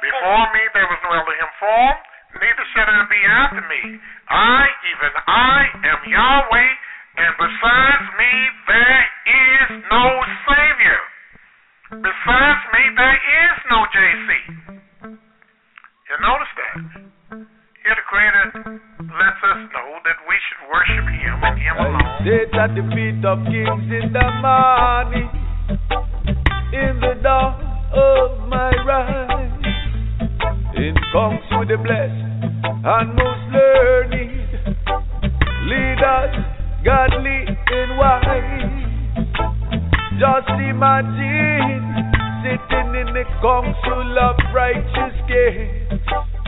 Before me there was no Elohim form, neither shall there be after me. Even I, am Yahweh, and besides me there is no Savior. Besides me there is no JC. You notice that? Here the Creator lets us know that we should worship Him and Him alone. I sit at the feet of kings in the morning, in the dawn of my rise. In comes with the blessed and most learning, leaders, godly and wise. Just imagine sitting in the council of righteous gates,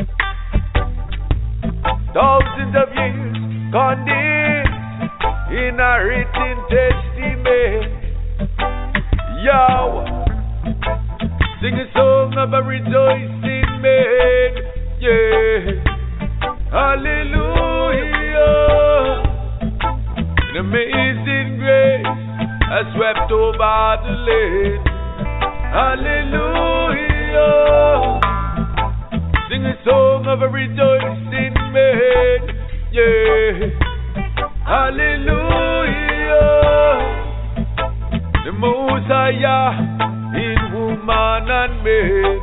thousands of years condemned in a written testament. Yahweh, sing a song of a rejoicing man. Yeah, hallelujah. An amazing grace has swept over the land. Hallelujah. Sing a song of a rejoicing man. Yeah, hallelujah. The Most High in woman and man.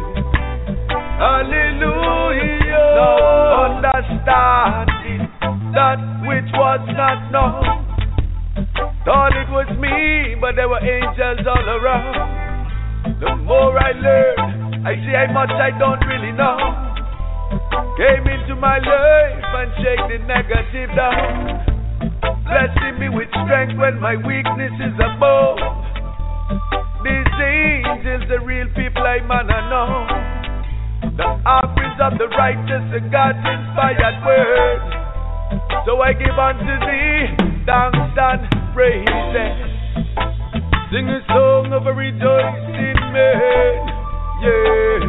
Hallelujah. Now understanding that which was not known. Thought it was me, but there were angels all around. The more I learn, I see how much I don't really know. Came into my life and shake the negative down. Blessing me with strength when my weakness is above. These angels, the real people I man I know. The offerings of the righteous, the God's inspired word. So I give unto thee thanks and praises. Sing a song of a rejoicing man. Yeah,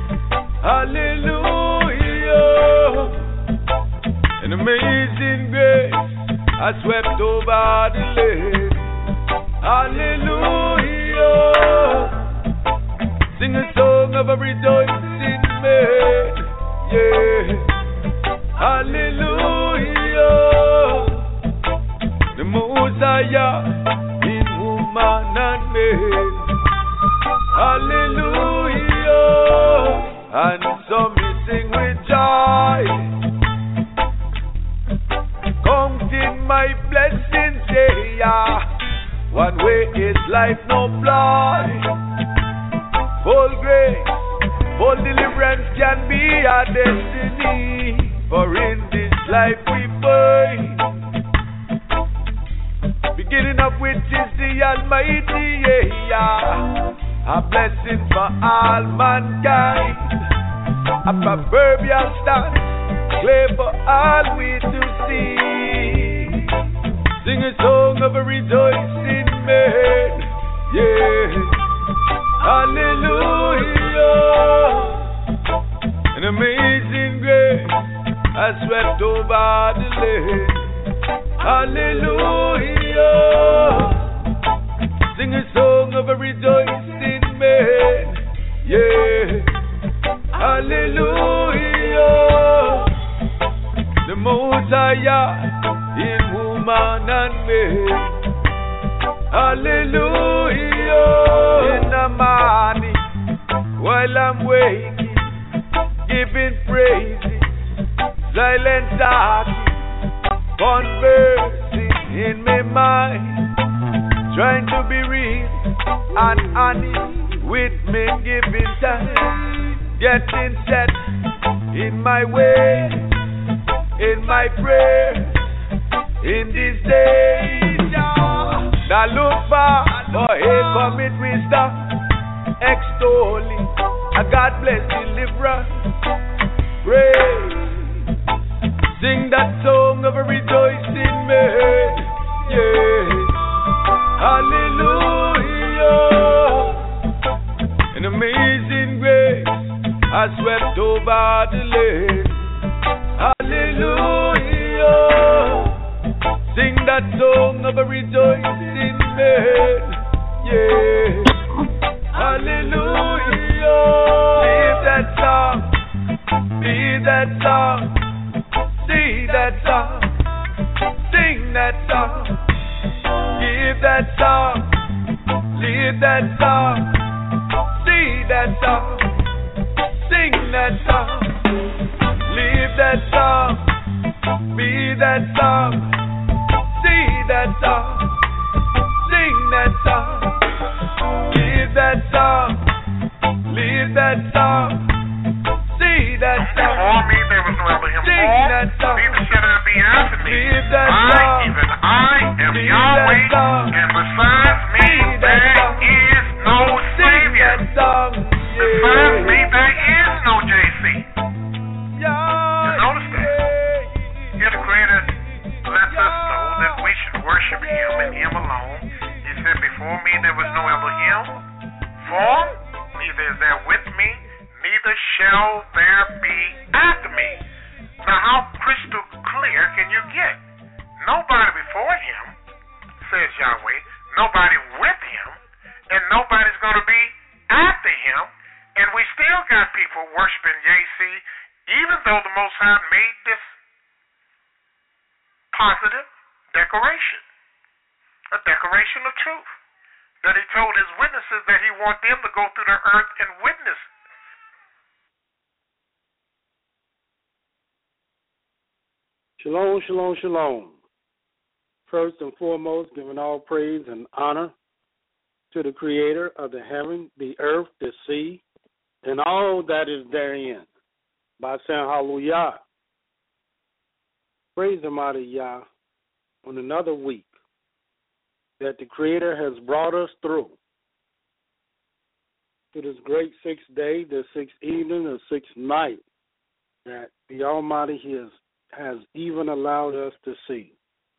hallelujah. An amazing grace has swept over the land. Hallelujah. Sing a song of a rejoicing man. Yeah, hallelujah. The Most High in woman and man. Hallelujah. And so me sing with joy, counting my blessings, yeah. One way is life, no blood. Full grace, full deliverance can be our destiny. For in this life we find beginning of which is the Almighty, yeah. A blessing for all mankind. A proverbial stance, clear for all we to see. Sing a song of a rejoicing man. Yeah, hallelujah. An amazing grace has swept over the land. Hallelujah. Sing a song of a rejoicing man. Yeah, hallelujah. The Most High in woman and man. Hallelujah. In the morning while I'm waking, giving praises, silent talking, conversing in my mind, trying to be real and honest with me, giving time, getting set in my way, in my prayer, in these days. Now look back, for here commit wisdom, extolling a God bless deliverance. Praise, sing that song of a rejoicing man. Yeah, hallelujah. An amazing grace has swept over the land. Hallelujah. Sing that song of a rejoicing man. Yeah, hallelujah. Leave that song that song, see that song, sing that song, live that song, be that song, see that song, sing that song, live that song, live that song, see that song. Before me there was no Elohim formed, neither shall there be after me. Even I am Yahweh, and besides me there is no Savior. Besides me there is no JC. You notice that? Here the Creator lets us know that we should worship Him and Him alone. He said, before me there was no Elohim formed, neither is there with me, neither shall there be after me. Now how crystal clear can you get? Nobody before Him, says Yahweh, nobody with Him, and nobody's going to be after Him, and we still got people worshiping JC, even though the Most High made this positive declaration, a declaration of truth, that He told His witnesses that He want them to go through the earth and witness. Shalom, shalom, shalom. First and foremost, giving all praise and honor to the Creator of the heaven, the earth, the sea, and all that is therein, by saying hallelujah. Praise the mighty Yah on another week that the Creator has brought us through to this great sixth day, the sixth evening, the sixth night that the Almighty has even allowed us to see,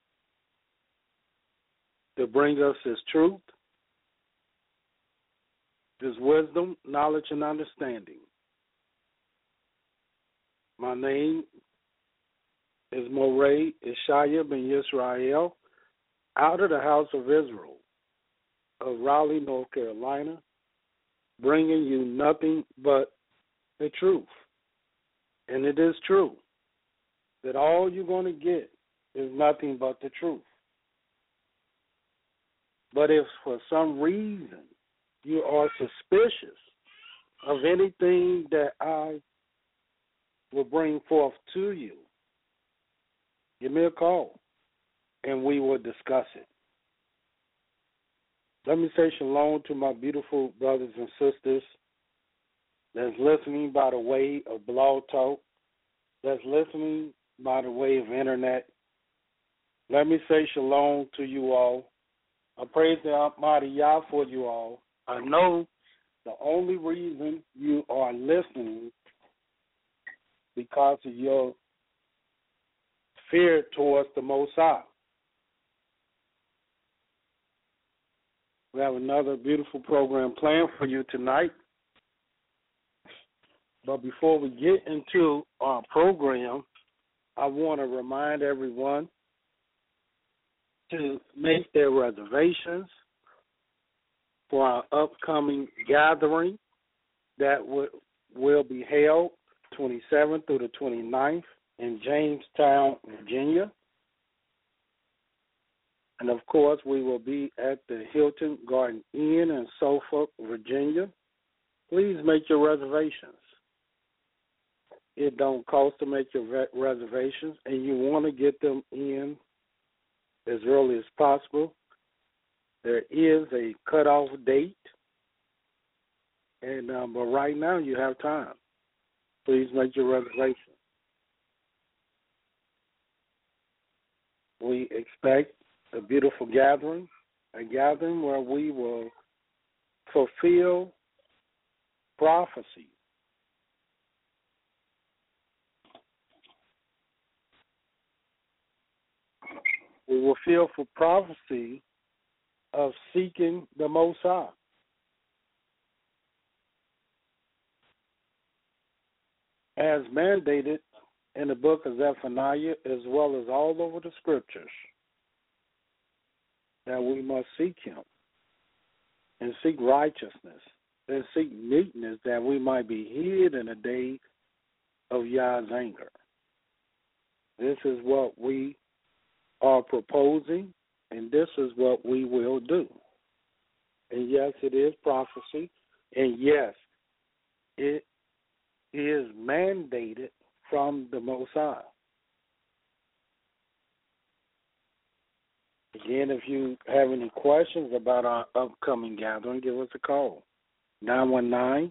to bring us His truth, His wisdom, knowledge, and understanding. My name is Moreh Ishaya ben Yisrael, out of the house of Israel, of Raleigh, North Carolina, bringing you nothing but the truth. And it is true that all you're going to get is nothing but the truth. But if for some reason you are suspicious of anything that I will bring forth to you, give me a call and we will discuss it. Let me say shalom to my beautiful brothers and sisters that's listening by the way of Blog Talk, that's listening by the way of internet. Let me say shalom to you all. I praise the Almighty Yah for you all. I know the only reason you are listening because of your fear towards the Most High. We have another beautiful program planned for you tonight. But before we get into our program, I want to remind everyone to make their reservations for our upcoming gathering that will be held 27th through the 29th in Jamestown, Virginia. And, of course, we will be at the Hilton Garden Inn in Suffolk, Virginia. Please make your reservations. It don't cost to make your reservations, and you want to get them in as early as possible. There is a cutoff date, and but right now you have time. Please make your reservation. We expect a beautiful gathering, a gathering where we will fulfill prophecy. We will fulfill for prophecy of seeking the Most High. As mandated in the book of Zephaniah, as well as all over the scriptures, that we must seek Him and seek righteousness and seek meekness, that we might be hid in the day of Yah's anger. This is what we are proposing, and this is what we will do. and yes, it is prophecy, and yes, it is mandated from the Most High. Again, if you have any questions about our upcoming gathering, give us a call. 919-931-6216.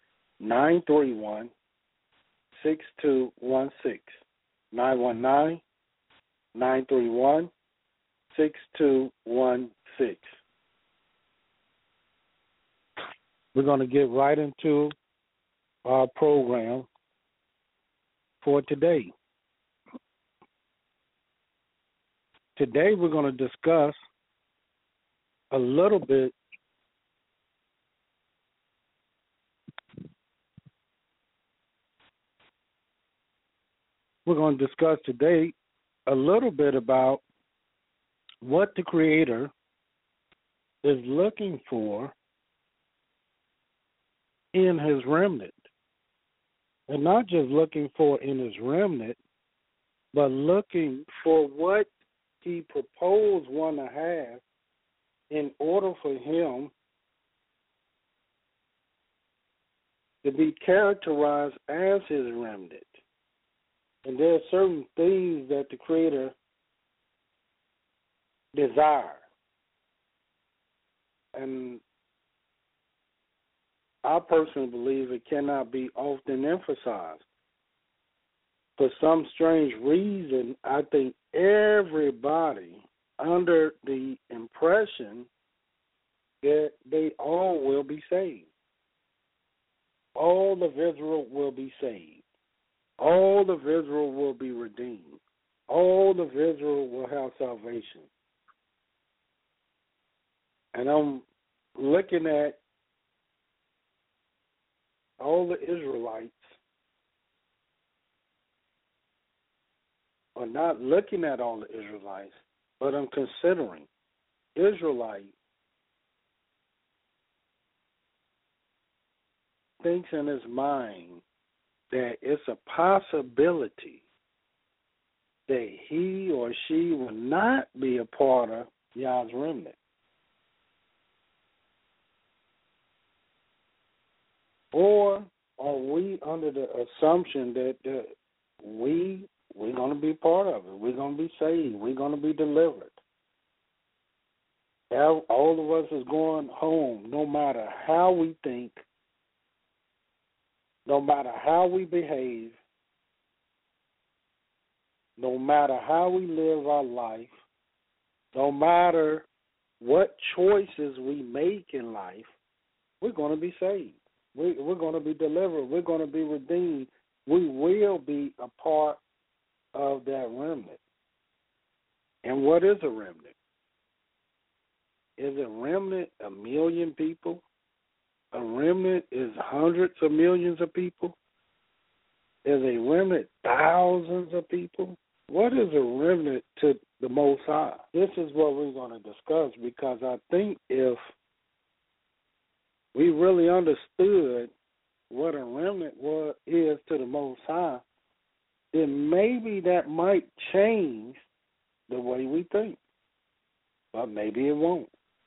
919-931-6216. We're going to get right into our program for today. Today we're going to discuss a little bit about what the Creator is looking for in His remnant. And not just looking for in His remnant, but looking for what He proposed one to have in order for Him to be characterized as His remnant. And there are certain things that the Creator desires. And I personally believe it cannot be often emphasized. For some strange reason, I think everybody under the impression that they all will be saved. All of Israel will be saved. All of Israel will be redeemed. All of Israel will have salvation. And I'm looking at all the Israelites, or not looking at all the Israelites, but I'm considering Israelite thinks in his mind that it's a possibility that he or she will not be a part of Yah's remnant. Or are we under the assumption that we're going to be part of it? We're going to be saved. We're going to be delivered. All of us is going home, no matter how we think, no matter how we behave, no matter how we live our life, no matter what choices we make in life, we're going to be saved. We're going to be delivered. We're going to be redeemed. We will be a part of that remnant. And what is a remnant? Is a remnant a million people? A remnant is hundreds of millions of people? Is a remnant thousands of people? What is a remnant to the Most High? This is what we're going to discuss, because I think if we really understood what a remnant is to the Most High, then maybe that might change the way we think. But maybe it won't.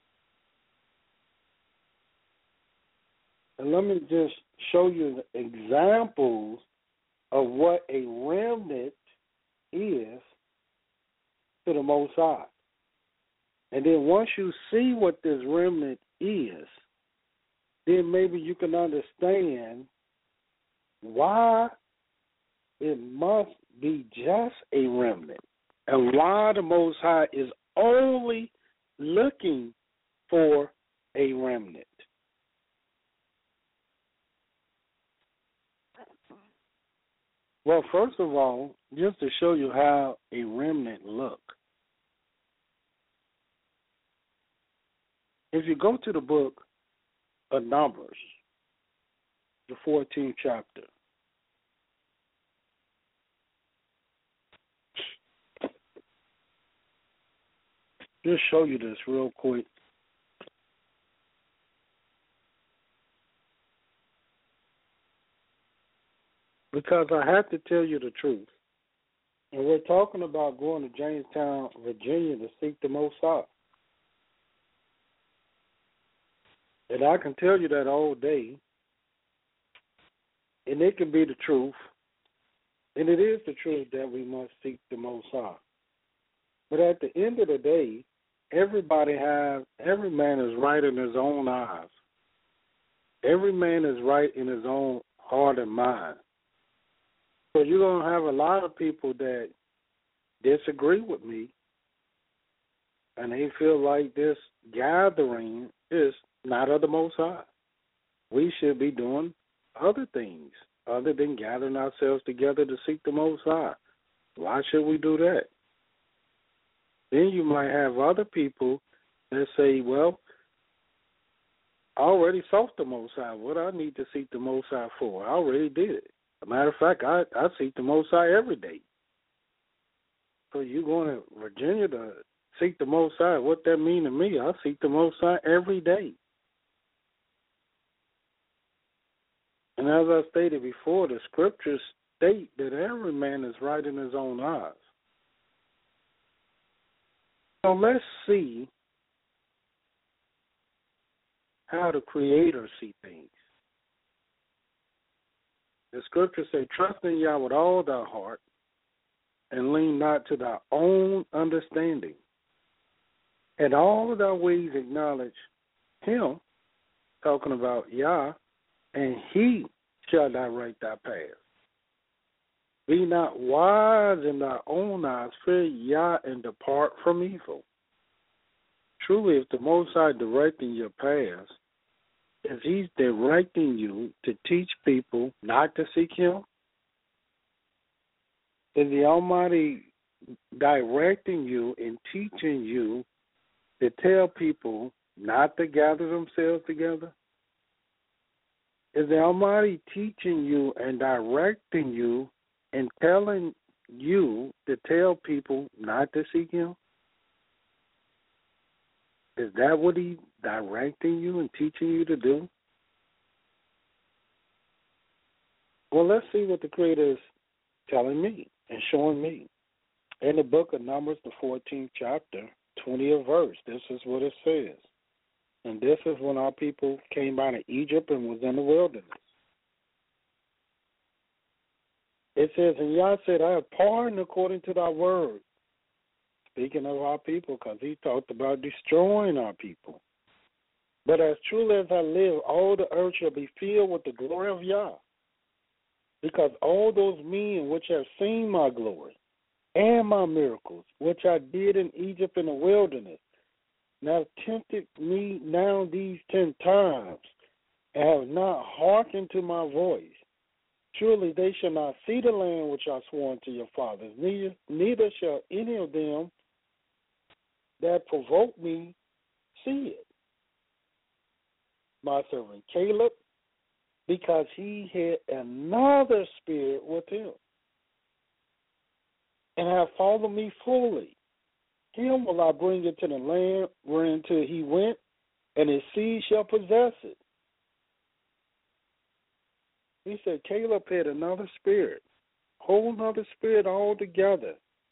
And let me just show you the examples of what a remnant is to the Most High. And then once you see what this remnant is, then maybe you can understand why it must be just a remnant, and why the Most High is only looking for a remnant. Well, first of all, just to show you how a remnant look, if you go to the book of Numbers, the 14th chapter, just show you this real quick. Because I have to tell you the truth. And we're talking about going to Jamestown, Virginia to seek the Most High. And I can tell you that all day, and it can be the truth, and it is the truth that we must seek the Most High. But at the end of the day, every man is right in his own eyes. Every man is right in his own heart and mind. So you're going to have a lot of people that disagree with me, and they feel like this gathering is not of the Most High. We should be doing other things other than gathering ourselves together to seek the Most High. Why should we do that? Then you might have other people that say, well, I already sought the Most High. What do I need to seek the Most High for? I already did it. As a matter of fact, I seek the Most High every day. So you going to Virginia to seek the Most High? What that mean to me? I seek the Most High every day. And as I stated before, the scriptures state that every man is right in his own eyes. So let's see how the Creator sees things. The scriptures say, trust in Yah with all thy heart and lean not to thy own understanding. In all of thy ways acknowledge him, talking about Yah, and he shall direct thy path. Be not wise in thy own eyes, fear Yah and depart from evil. Truly, if the Most High directing your paths, if he's directing you to teach people not to seek him, is the Almighty directing you and teaching you to tell people not to gather themselves together? Is the Almighty teaching you and directing you and telling you to tell people not to seek him? Is that what he's directing you and teaching you to do? Well, let's see what the Creator is telling me and showing me. In the book of Numbers, the 14th chapter, 20th verse, this is what it says. And this is when our people came out of Egypt and was in the wilderness. It says, and Yah said, I have pardoned according to thy word. Speaking of our people, because he talked about destroying our people. But as truly as I live, all the earth shall be filled with the glory of Yah. Because all those men which have seen my glory and my miracles, which I did in Egypt in the wilderness, now tempted me now these 10 times, and have not hearkened to my voice. Surely they shall not see the land which I swore unto your fathers, neither shall any of them that provoke me see it. My servant Caleb, because he had another spirit with him, and have followed me fully. Him will I bring into the land whereinto he went, and his seed shall possess it. He said Caleb had another spirit, whole other spirit altogether.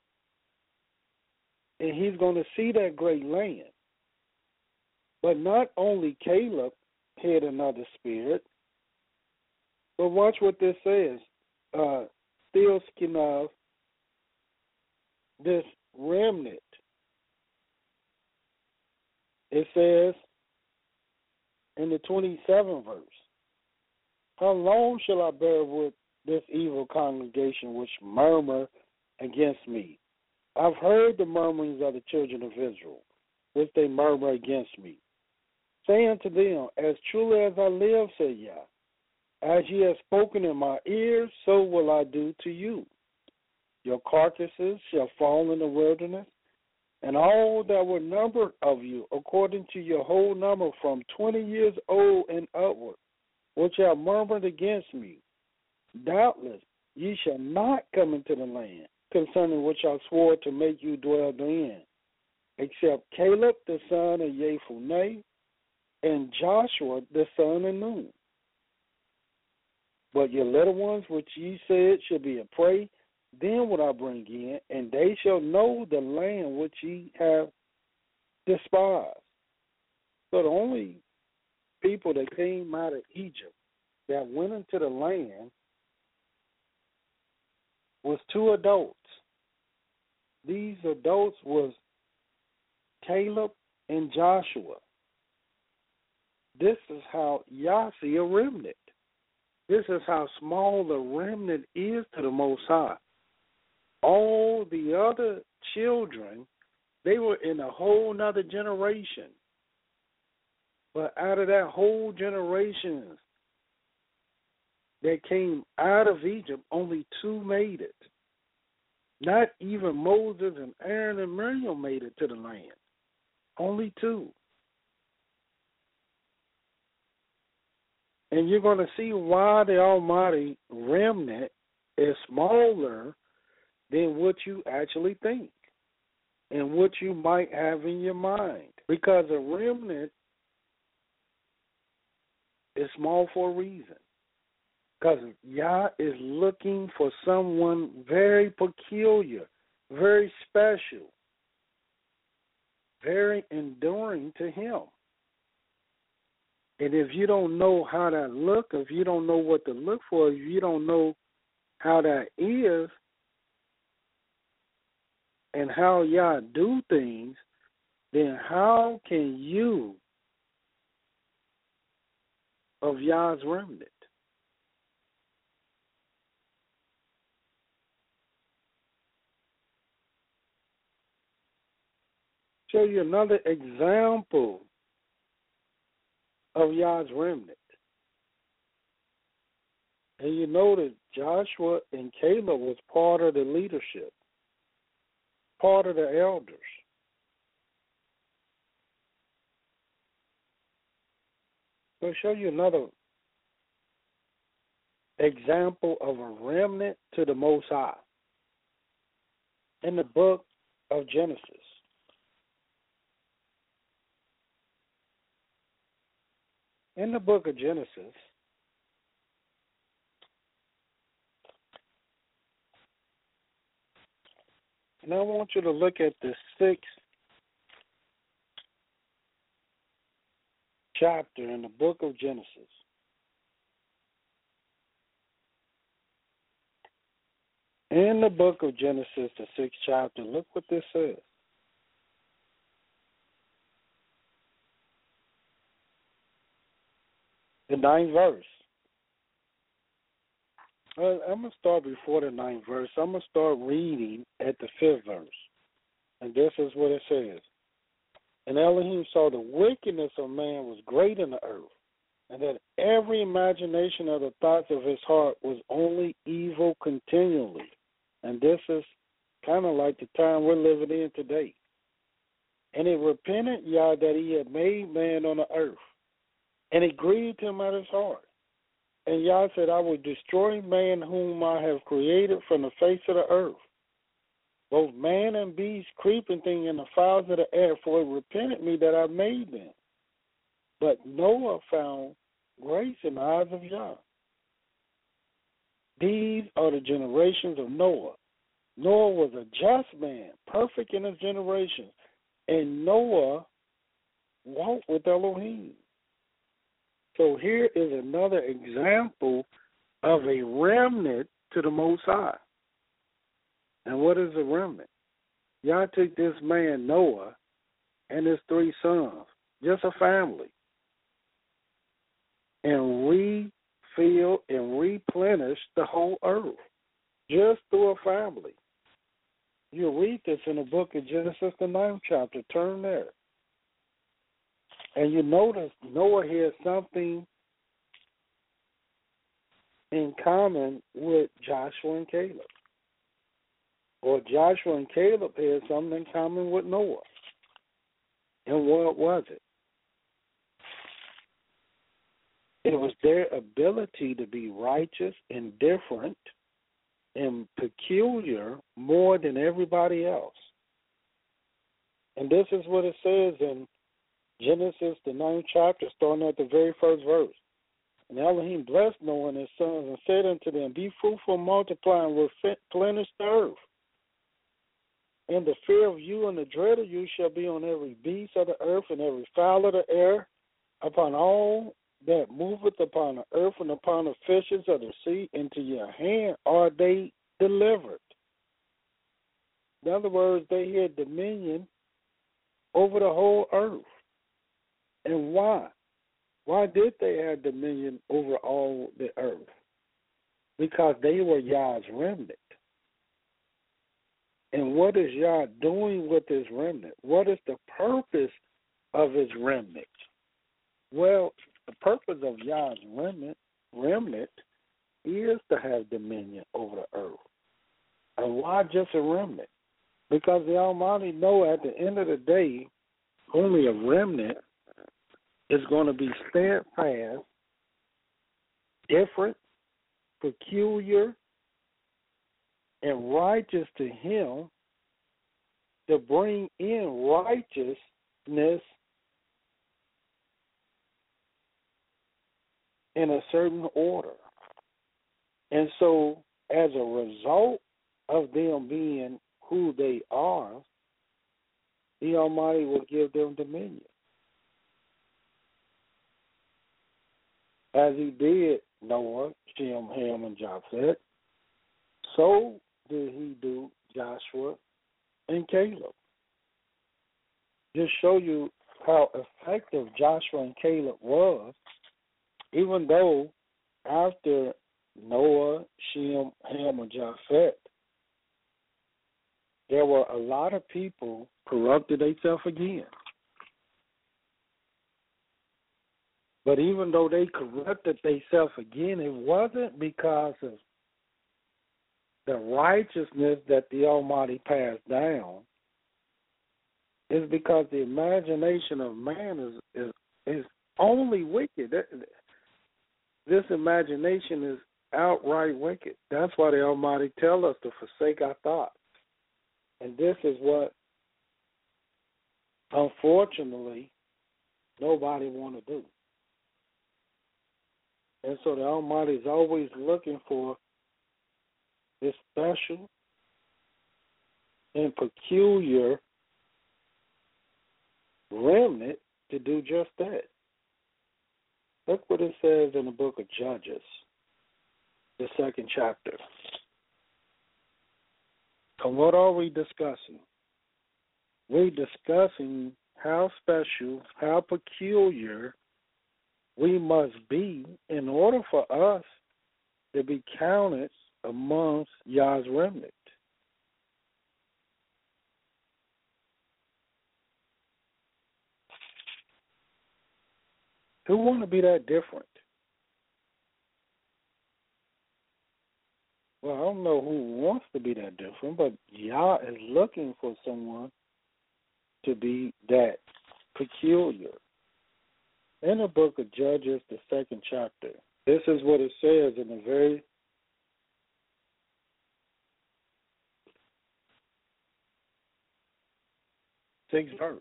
And he's going to see that great land. But not only Caleb had another spirit, but watch what this says. Still speaking of this remnant. It says in the 27th verse, how long shall I bear with this evil congregation which murmur against me? I've heard the murmurings of the children of Israel, which they murmur against me. Say unto them, as truly as I live, said Yah, as ye have spoken in my ears, so will I do to you. Your carcasses shall fall in the wilderness, and all that were numbered of you, according to your whole number, from 20 years old and upward, which have murmured against me. Doubtless ye shall not come into the land, concerning which I swore to make you dwell therein, except Caleb the son of Jephunneh, and Joshua the son of Nun. But your little ones, which ye said should be a prey, then will I bring in, and they shall know the land which ye have despised. So the only people that came out of Egypt that went into the land was two adults. These adults was Caleb and Joshua. This is how Yah see a remnant. This is how small the remnant is to the Most High. All the other children, they were in a whole nother generation. But out of that whole generation that came out of Egypt, only two made it. Not even Moses and Aaron and Miriam made it to the land. Only two. And you're going to see why the Almighty remnant is smaller than what you actually think and what you might have in your mind. Because a remnant is small for a reason. Because Yah is looking for someone very peculiar, very special, very enduring to him. And if you don't know how that look, if you don't know what to look for, if you don't know how that is and how Yah do things, then how can you of Yah's remnant? Show you another example of Yah's remnant. And you know that Joshua and Caleb was part of the leadership, part of the elders. So I'll show you another example of a remnant to the Most High in the book of Genesis. In the book of Genesis, and I want you to look at the 6th chapter in the book of Genesis. In the book of Genesis, the 6th chapter, look what this says. The 9th verse. I'm going to start before the 9th verse. I'm going to start reading at the 5th verse. And this is what it says. And Elohim saw the wickedness of man was great in the earth, and that every imagination of the thoughts of his heart was only evil continually. And this is kind of like the time we're living in today. And it repented Yah that he had made man on the earth. And it grieved him at his heart. And Yah said, I will destroy man whom I have created from the face of the earth, both man and beast, creeping thing, and the fowls of the air, for it repented me that I made them. But Noah found grace in the eyes of Yah. These are the generations of Noah. Noah was a just man, perfect in his generations, and Noah walked with Elohim. So here is another example of a remnant to the Most High. And what is a remnant? Y'all took this man Noah and his 3 sons, just a family, and refilled and replenished the whole earth just through a family. You'll read this in the book of Genesis, the 9th chapter. Turn there. And you notice Noah had something in common with Joshua and Caleb. Or Joshua and Caleb had something in common with Noah. And what was it? It was their ability to be righteous and different and peculiar more than everybody else. And this is what it says in Genesis, the 9th chapter, starting at the very first verse. And Elohim blessed Noah and his sons and said unto them, be fruitful, multiply, and replenish the earth. And the fear of you and the dread of you shall be on every beast of the earth and every fowl of the air, upon all that moveth upon the earth and upon the fishes of the sea. Into your hand are they delivered. In other words, they had dominion over the whole earth. And why? Why did they have dominion over all the earth? Because they were Yah's remnant. And what is Yah doing with his remnant? What is the purpose of his remnant? Well, the purpose of Yah's remnant is to have dominion over the earth. And why just a remnant? Because the Almighty know at the end of the day, only a remnant is going to be steadfast, different, peculiar, and righteous to him, to bring in righteousness in a certain order. And so, as a result of them being who they are, the Almighty will give them dominion. As he did Noah, Shem, Ham, and Japheth, so did he do Joshua and Caleb. Just show you how effective Joshua and Caleb was, even though after Noah, Shem, Ham, and Japheth, there were a lot of people corrupted themselves again. But even though they corrupted themselves again, it wasn't because of the righteousness that the Almighty passed down. It's because the imagination of man is only wicked. This imagination is outright wicked. That's why the Almighty tells us to forsake our thoughts. And this is what, unfortunately, nobody want to do. And so the Almighty is always looking for this special and peculiar remnant to do just that. Look what it says in the book of Judges, the 2nd chapter. And what are we discussing? We're discussing how special, how peculiar we must be in order for us to be counted amongst Yah's remnant. Who want to be that different? Well, I don't know who wants to be that different, but Yah is looking for someone to be that peculiar. In the book of Judges, the 2nd chapter, this is what it says in the very sixth verse.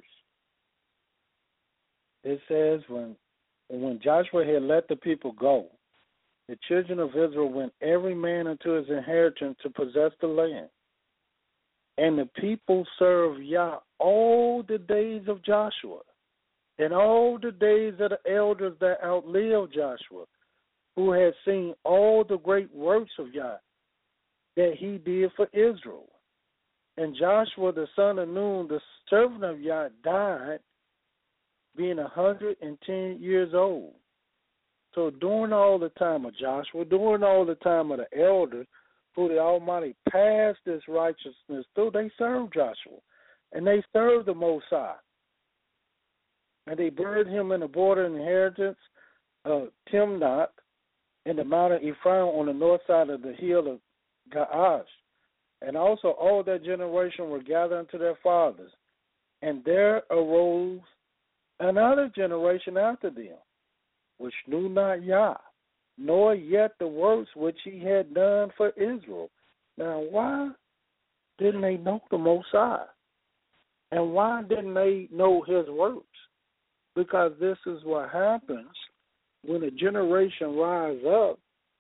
It says, when Joshua had let the people go, the children of Israel went every man into his inheritance to possess the land. And the people served Yah all the days of Joshua, and all the days of the elders that outlived Joshua, who had seen all the great works of Yah that he did for Israel. And Joshua the son of Nun, the servant of Yah, died, being 110 years old. So during all the time of Joshua, during all the time of the elders, who the Almighty passed this righteousness through, they served Joshua, and they served the Most High. And they buried him in the border inheritance of Timnath in the mountain Ephraim on the north side of the hill of Gaash. And also all that generation were gathered unto their fathers. And there arose another generation after them, which knew not Yah, nor yet the works which he had done for Israel. Now, why didn't they know the Most High? And why didn't they know his works? Because this is what happens when a generation rise up.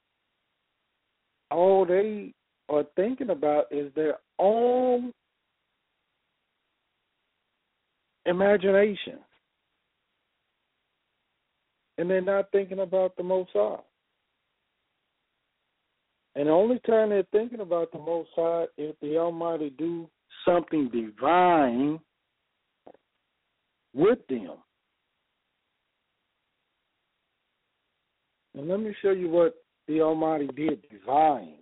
All they are thinking about is their own imagination. and they're not thinking about the Most High. And the only time they're thinking about the Most High is the Almighty do something divine with them. And let me show you what the Almighty did divine.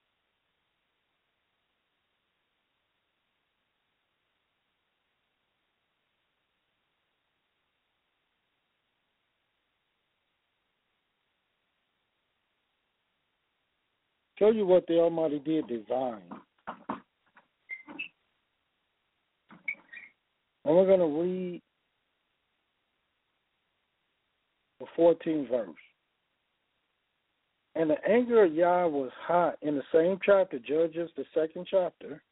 Show you what the Almighty did divine. And we're going to read the 14th verse. And the anger of Yah was hot in the same chapter, Judges, the second chapter.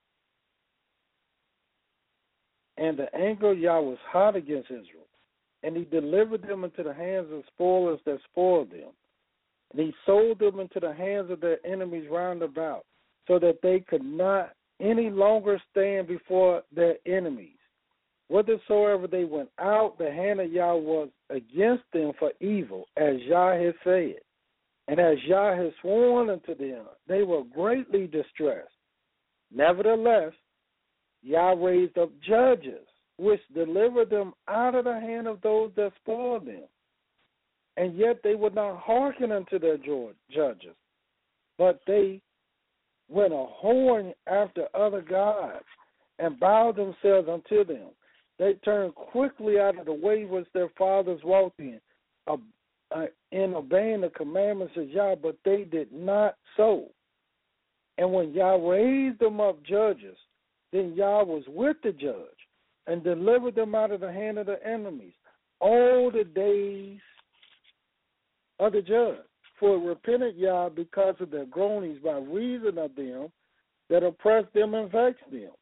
And the anger of Yah was hot against Israel. And he delivered them into the hands of spoilers that spoiled them. And he sold them into the hands of their enemies round about, so that they could not any longer stand before their enemies. Whithersoever they went out, the hand of Yah was against them for evil, as Yah had said. And as Yah had sworn unto them, they were greatly distressed. Nevertheless, Yah raised up judges, which delivered them out of the hand of those that spoiled them. And yet they would not hearken unto their judges, but they went a-whoring after other gods, and bowed themselves unto them. They turned quickly out of the way which their fathers walked in obeying the commandments of Yah, but they did not so. And when Yah raised them up judges, then Yah was with the judge, and delivered them out of the hand of the enemies all the days of the judge. For it repented Yah because of their groanings by reason of them that oppressed them and vexed them.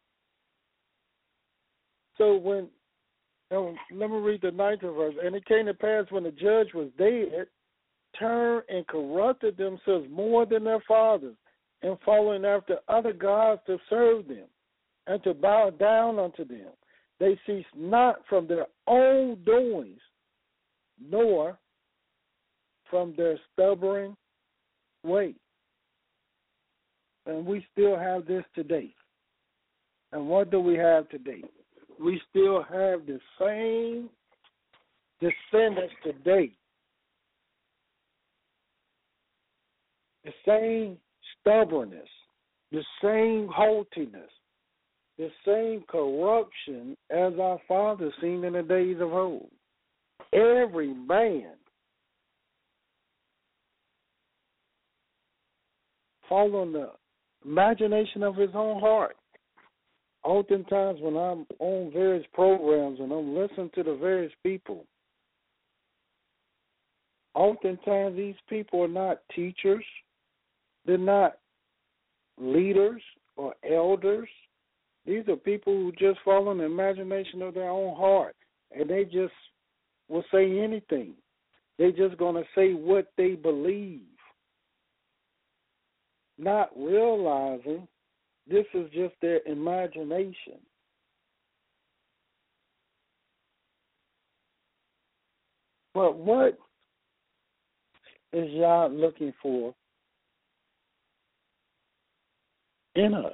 So let me read the 9th verse. And it came to pass when the judge was dead, turned and corrupted themselves more than their fathers, and following after other gods to serve them, and to bow down unto them. They ceased not from their own doings, nor from their stubborn way. And we still have this today. And what do we have today? We still have the same descendants today. The same stubbornness, the same haughtiness, the same corruption as our fathers seen in the days of old. Every man following the imagination of his own heart. Oftentimes when I'm on various programs and I'm listening to the various people, oftentimes these people are not teachers. They're not leaders or elders. These are people who just follow the imagination of their own heart, and they just will say anything. They're just going to say what they believe, not realizing this is just their imagination. But what is Yah looking for in us?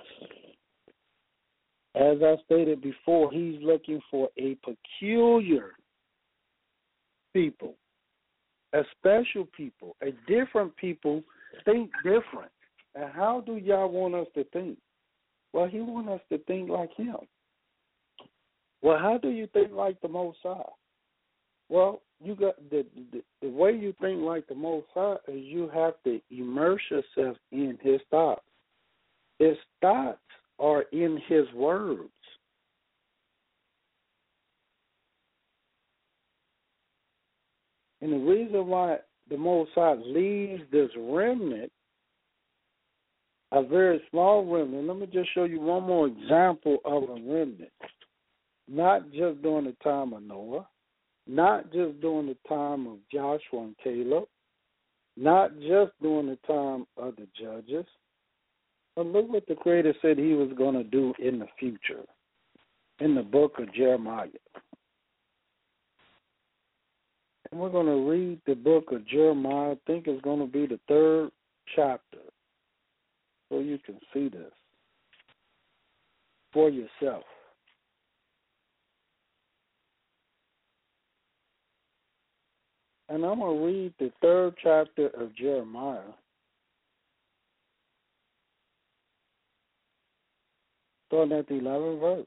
As I stated before, he's looking for a peculiar people, a special people, a different people, think different. And how do Yah want us to think? Well, he wants us to think like him. Well, how do you think like the Most High? Well, you got the way you think like the Most High is you have to immerse yourself in his thoughts. His thoughts are in his words. And the reason why the Most High leaves this remnant, a very small remnant. Let me just show you one more example of a remnant. Not just during the time of Noah, not just during the time of Joshua and Caleb, not just during the time of the judges, but look what the Creator said he was going to do in the future, in the book of Jeremiah. We're going to read the book of Jeremiah. I think it's going to be the 3rd chapter, so you can see this for yourself. And I'm going to read the 3rd chapter of Jeremiah. Starting at the 11th verse.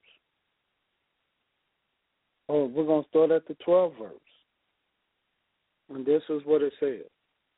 Oh, we're going to start at the 12th verse. And this is what it says.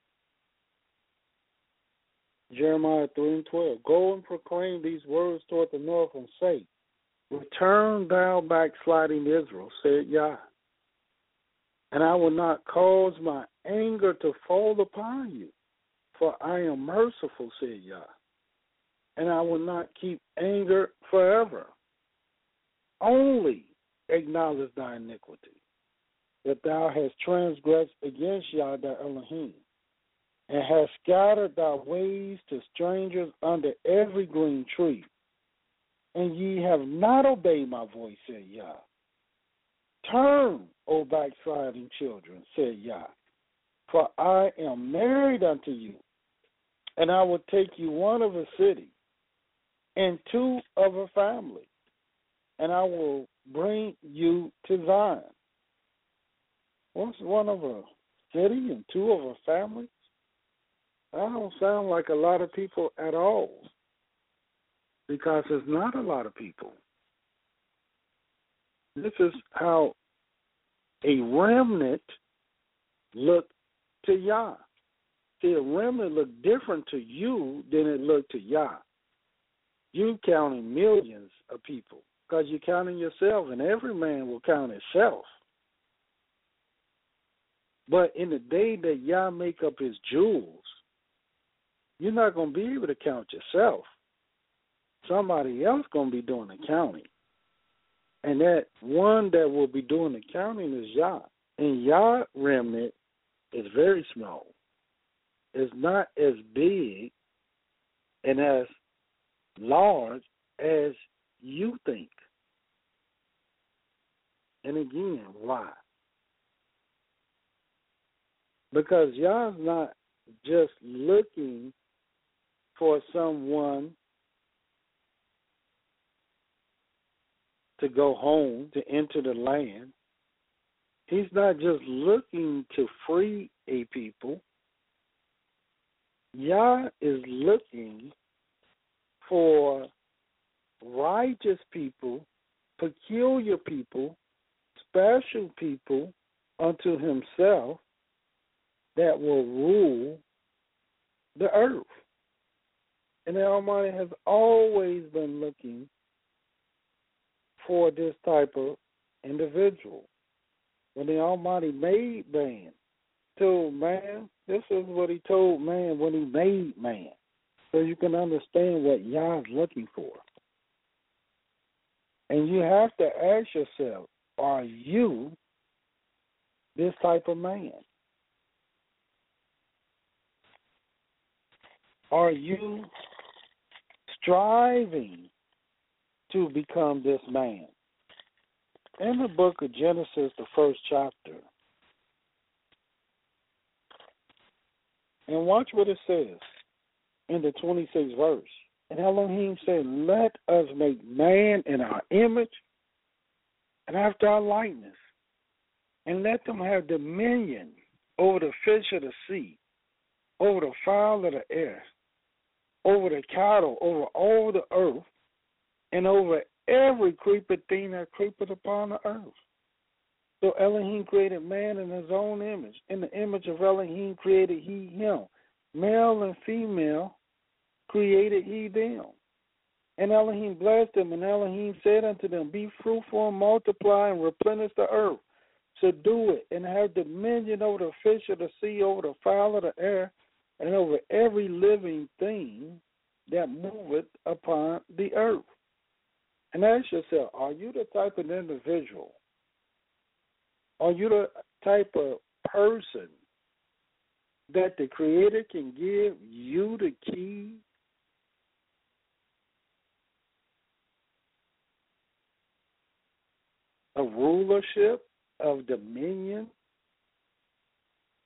Jeremiah 3:12. Go and proclaim these words toward the north and say, Return thou backsliding Israel, said Yah. And I will not cause my anger to fall upon you, for I am merciful, said Yah. And I will not keep anger forever. Only acknowledge thy iniquity, that thou hast transgressed against Yah thy Elohim, and hast scattered thy ways to strangers under every green tree. And ye have not obeyed my voice, said Yah. Turn, O backsliding children, said Yah, for I am married unto you, and I will take you one of a city, and two of a family, and I will bring you to Zion. What's one of a city and two of a family? That don't sound like a lot of people at all, because it's not a lot of people. This is how a remnant looked to Yah. See, a remnant looked different to you than it looked to Yah. You counting millions of people because you're counting yourself, and every man will count himself. But in the day that Yah make up his jewels, you're not going to be able to count yourself. Somebody else going to be doing the counting. And that one that will be doing the counting is Yah. And Yah remnant is very small. It's not as big and as large as you think. And again, why? Because Yah's not just looking for someone to go home, to enter the land. He's not just looking to free a people. Yah is looking for righteous people, peculiar people, special people unto himself that will rule the earth. And the Almighty has always been looking for this type of individual. When the Almighty made man, told man, this is what he told man when he made man. So you can understand what Yah is looking for. And you have to ask yourself, are you this type of man? Are you striving to become this man? In the book of Genesis, the 1st chapter, and watch what it says in the 26th verse. And Elohim said, let us make man in our image and after our likeness, and let them have dominion over the fish of the sea, over the fowl of the air, over the cattle, over all the earth, and over every creeping thing that creepeth upon the earth. So Elohim created man in his own image. In the image of Elohim created he him. Male and female created he them. And Elohim blessed them, and Elohim said unto them, be fruitful and multiply and replenish the earth. Subdue it, and have dominion over the fish of the sea, over the fowl of the air, and over every living thing that moveth upon the earth. And ask yourself, are you the type of individual? Are you the type of person that the Creator can give you the key of rulership, of dominion,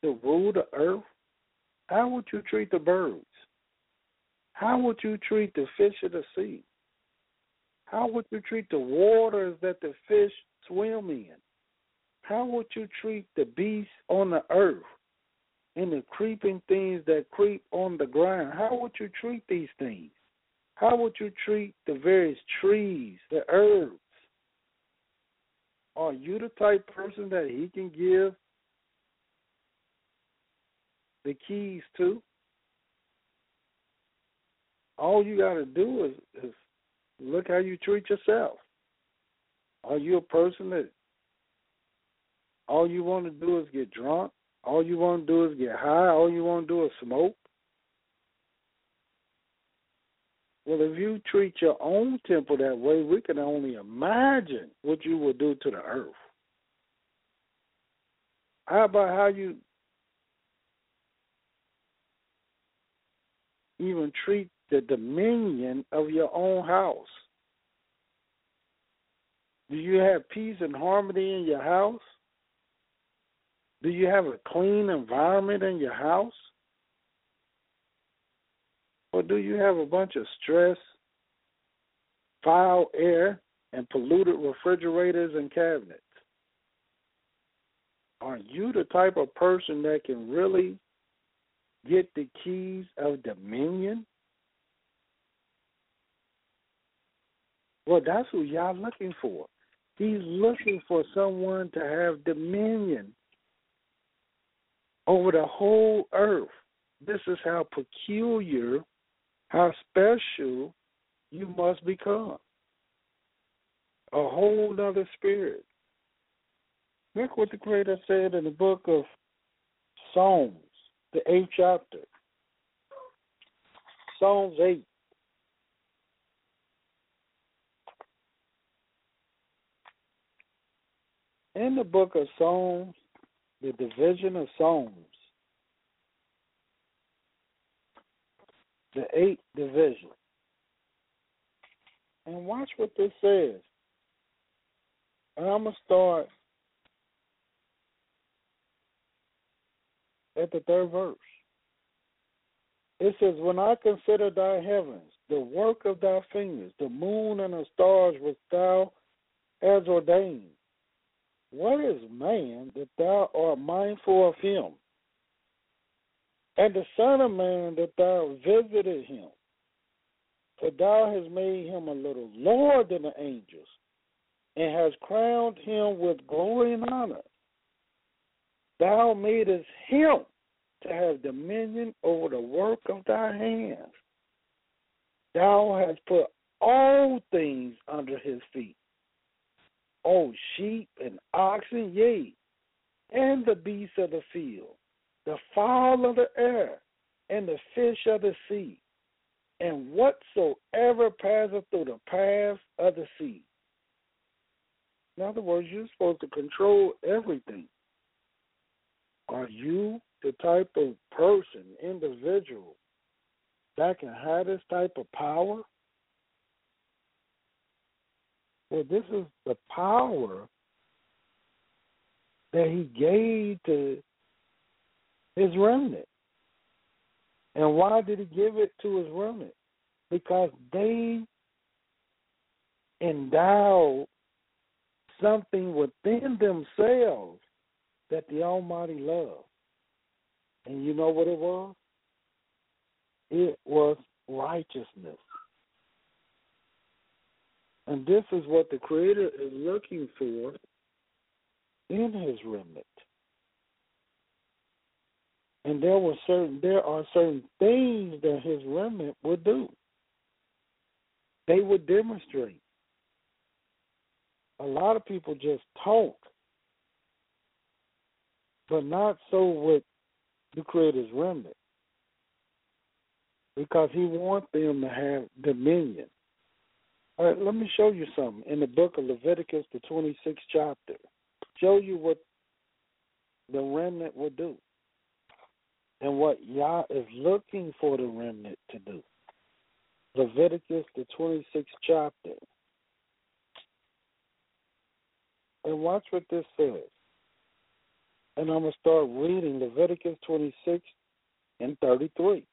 to rule the earth, how would you treat the birds? How would you treat the fish of the sea? How would you treat the waters that the fish swim in? How would you treat the beasts on the earth and the creeping things that creep on the ground? How would you treat these things? How would you treat the various trees, the herbs? Are you the type person that he can give the keys to? All you got to do is look how you treat yourself. Are you a person that all you want to do is get drunk? All you want to do is get high? All you want to do is smoke? Well, if you treat your own temple that way, we can only imagine what you would do to the earth. How about how you even treat the dominion of your own house? Do you have peace and harmony in your house? Do you have a clean environment in your house? Or do you have a bunch of stress, foul air, and polluted refrigerators and cabinets? Are you the type of person that can really get the keys of dominion? Well, that's who y'all looking for. He's looking for someone to have dominion over the whole earth. This is how peculiar, how special you must become. A whole other spirit. Look what the Creator said in the book of Psalms, the 8th chapter. Psalms 8. In the book of Psalms, the division of Psalms, the 8th division. And watch what this says. And I'm going to start at the 3rd verse. It says, when I consider thy heavens, the work of thy fingers, the moon and the stars which thou hast ordained, what is man that thou art mindful of him? And the Son of Man that thou visited him? For thou hast made him a little lower than the angels, and hast crowned him with glory and honor. Thou madest him to have dominion over the work of thy hands. Thou hast put all things under his feet, O sheep and oxen, yea, and the beasts of the field, the fowl of the air, and the fish of the sea, and whatsoever passeth through the paths of the sea. In other words, you're supposed to control everything. Are you the type of person, individual, that can have this type of power? Well, this is the power that he gave to his remnant. And why did he give it to his remnant? Because they endowed something within themselves that the Almighty loved. And you know what it was? It was righteousness. And this is what the Creator is looking for in his remnant. And there are certain things that his remnant would do. They would demonstrate. A lot of people just talk, but not so with the Creator's remnant, because he wants them to have dominion. All right, let me show you something in the book of Leviticus, the 26th chapter. Show you what the remnant will do and what Yah is looking for the remnant to do. Leviticus, the 26th chapter. And watch what this says. And I'm going to start reading Leviticus 26 and 33.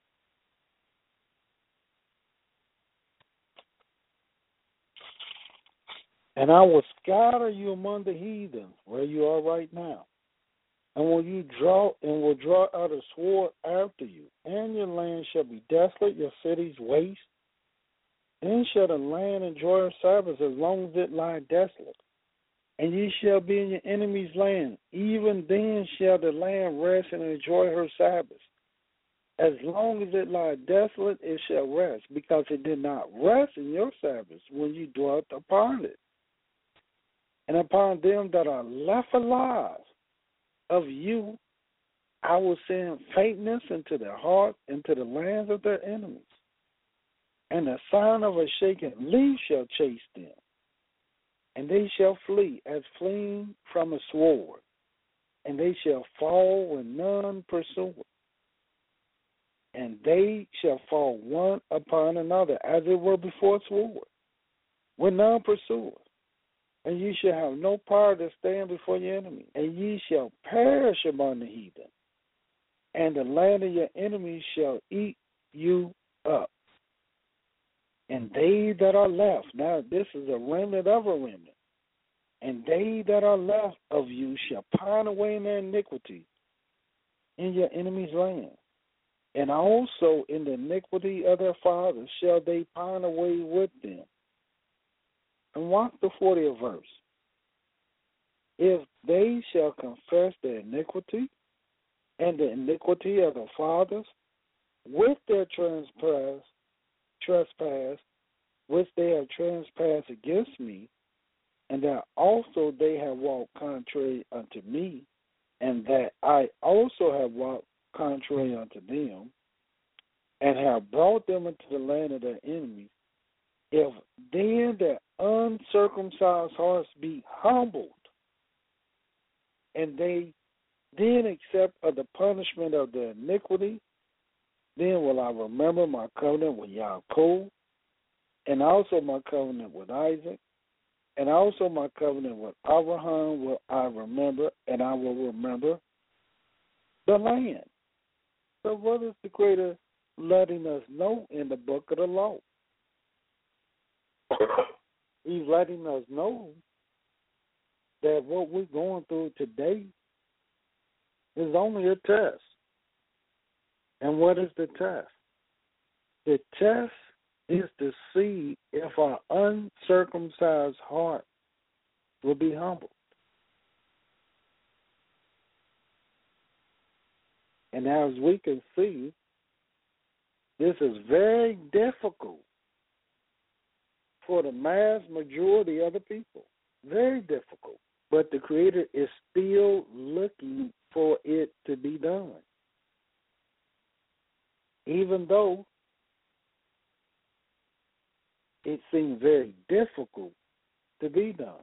And I will scatter you among the heathens, where you are right now. And will draw out a sword after you, and your land shall be desolate, your cities waste. Then shall the land enjoy her Sabbath as long as it lie desolate. And ye shall be in your enemy's land. Even then shall the land rest and enjoy her Sabbath. As long as it lie desolate, it shall rest, because it did not rest in your Sabbath when you dwelt upon it. And upon them that are left alive of you, I will send faintness into their heart, into the lands of their enemies. And the sound of a shaking leaf shall chase them. And they shall flee as fleeing from a sword. And they shall fall when none pursue. And they shall fall one upon another, as it were before a sword, when none pursue. And ye shall have no power to stand before your enemy. And ye shall perish among the heathen. And the land of your enemies shall eat you up. And they that are left, now this is a remnant of a remnant, and they that are left of you shall pine away in their iniquity in your enemy's land. And also in the iniquity of their fathers shall they pine away with them. And watch the 40th verse. If they shall confess their iniquity and the iniquity of their fathers with their trespass, which they have trespassed against me, and that also they have walked contrary unto me, and that I also have walked contrary unto them, and have brought them into the land of their enemies, if then their uncircumcised hearts be humbled, and they then accept of the punishment of their iniquity, then will I remember my covenant with Yaakov, and also my covenant with Isaac, and also my covenant with Abraham will I remember, and I will remember the land. So what is the Creator letting us know in the book of the law? He's letting us know that what we're going through today is only a test. And what is the test? The test is to see if our uncircumcised heart will be humbled. And as we can see, this is very difficult for the mass majority of the people. Very difficult. But the Creator is still looking for it to be done. Even though it seems very difficult to be done.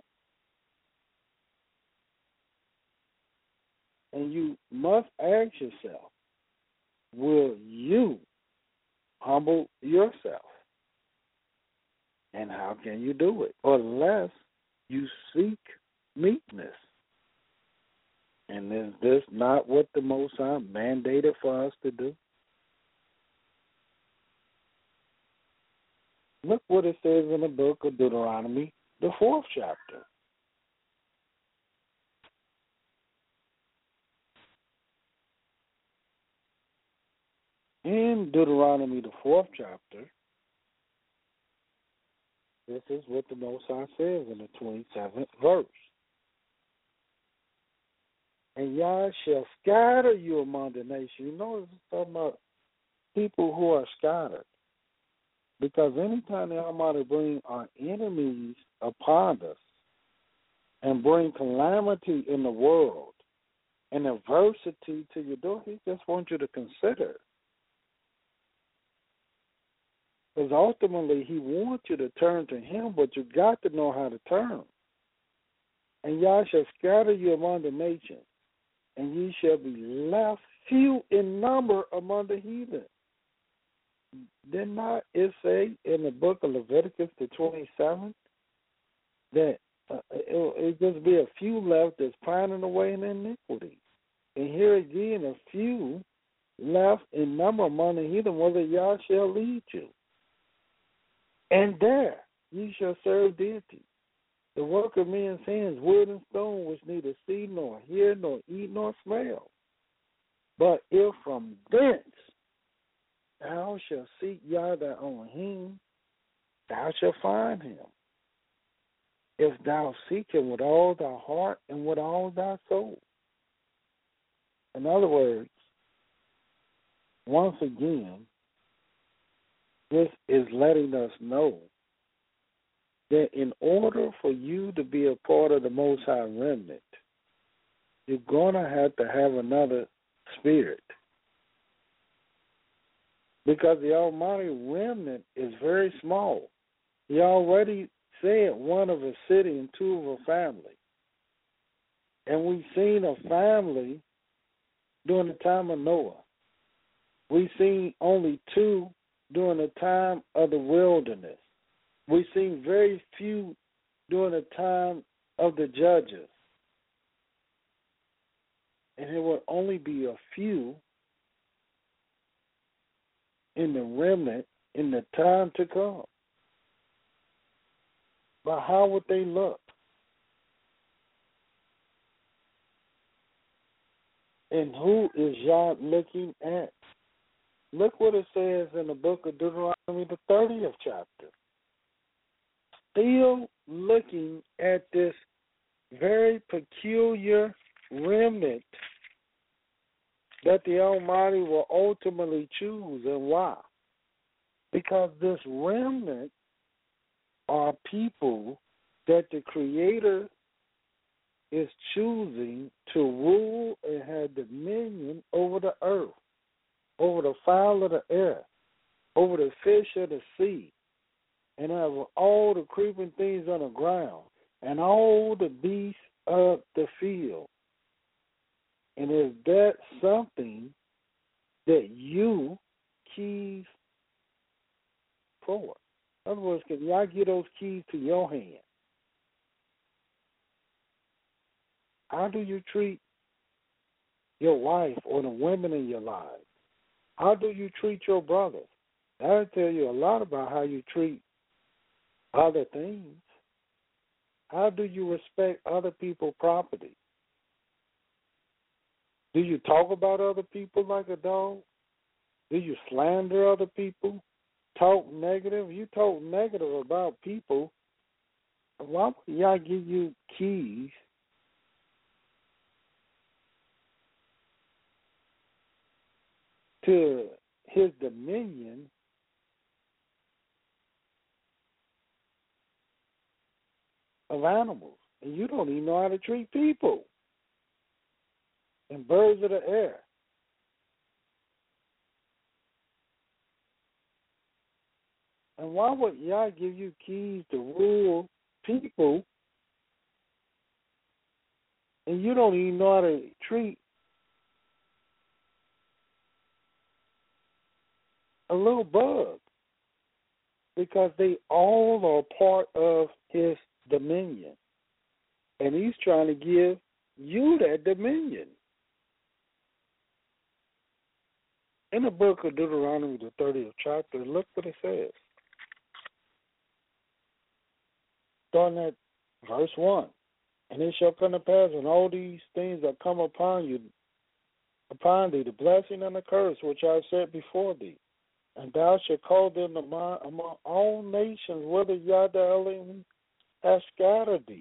And you must ask yourself, will you humble yourself? And how can you do it? Unless you seek meekness. And is this not what the Most High mandated for us to do? Look what it says in the book of Deuteronomy, the 4th chapter. In Deuteronomy, the 4th chapter, this is what the Most High says in the 27th verse. And Yah shall scatter you among the nations. You know, it's talking about people who are scattered. Because anytime the Almighty bring our enemies upon us and bring calamity in the world and adversity to your door, He just wants you to consider. Because ultimately He wants you to turn to Him, but you got to know how to turn. And Yah shall scatter you among the nations, and ye shall be left few in number among the heathen. Did not it say in the book of Leviticus, the 27th, that it just be a few left that's pining away in iniquity? And here again, a few left in number among the heathen, whether Yah shall lead you. And there ye shall serve deity. The work of men's hands, wood and stone, which neither see nor hear nor eat nor smell. But if from thence thou shalt seek Yah thy Elohim, thou shalt find him. If thou seek him with all thy heart and with all thy soul. In other words, once again, this is letting us know that in order for you to be a part of the Most High remnant, you're going to have another spirit. Because the Almighty remnant is very small. He already said one of a city and two of a family. And we've seen a family during the time of Noah. We've seen only two during the time of the wilderness. We've seen very few during the time of the judges. And it will only be a few in the remnant in the time to come. But how would they look? And who is Yah looking at? Look what it says in the book of Deuteronomy, the 30th chapter. Still looking at this very peculiar remnant that the Almighty will ultimately choose. And why? Because this remnant are people that the Creator is choosing to rule and have dominion over the earth, over the fowl of the air, over the fish of the sea, and over all the creeping things on the ground, and all the beasts of the field. And is that something that you keys for? In other words, can y'all get those keys to your hand? How do you treat your wife or the women in your lives? How do you treat your brothers? That'll tell you a lot about how you treat other things. How do you respect other people's property? Do you talk about other people like a dog? Do you slander other people? Talk negative? You talk negative about people. Why would y'all give you keys to his dominion of animals? And you don't even know how to treat people and birds of the air. And why would Yah give you keys to rule people and you don't even know how to treat a little bug? Because they all are part of his dominion. And he's trying to give you that dominion. In the book of Deuteronomy, the 30th chapter, look what it says. Starting at verse 1. And it shall come to pass when all these things that come upon thee, the blessing and the curse which I have set before thee, and thou shalt call them to mind among all nations, whether Yah the Elohim hath scattered thee,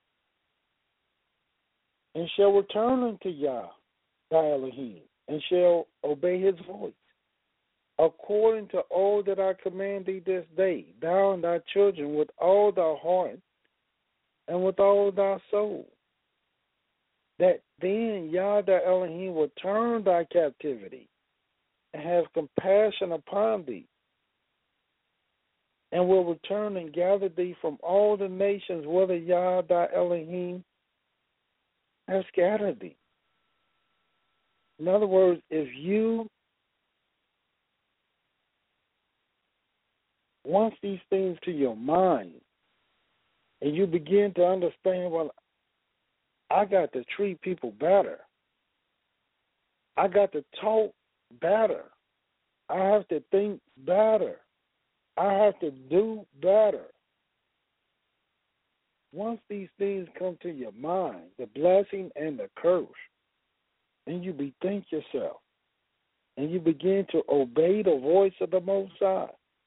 and shall return unto Yah thy Elohim, and shall obey his voice, according to all that I command thee this day, thou and thy children, with all thy heart and with all thy soul, that then Yah thy Elohim will turn thy captivity and have compassion upon thee, and will return and gather thee from all the nations, whether Yah thy Elohim has scattered thee. In other words, if you want these things to your mind, and you begin to understand, well, I got to treat people better. I got to talk better. I have to think better. I have to do better. Once these things come to your mind, the blessing and the curse, and you bethink yourself, and you begin to obey the voice of the Most High,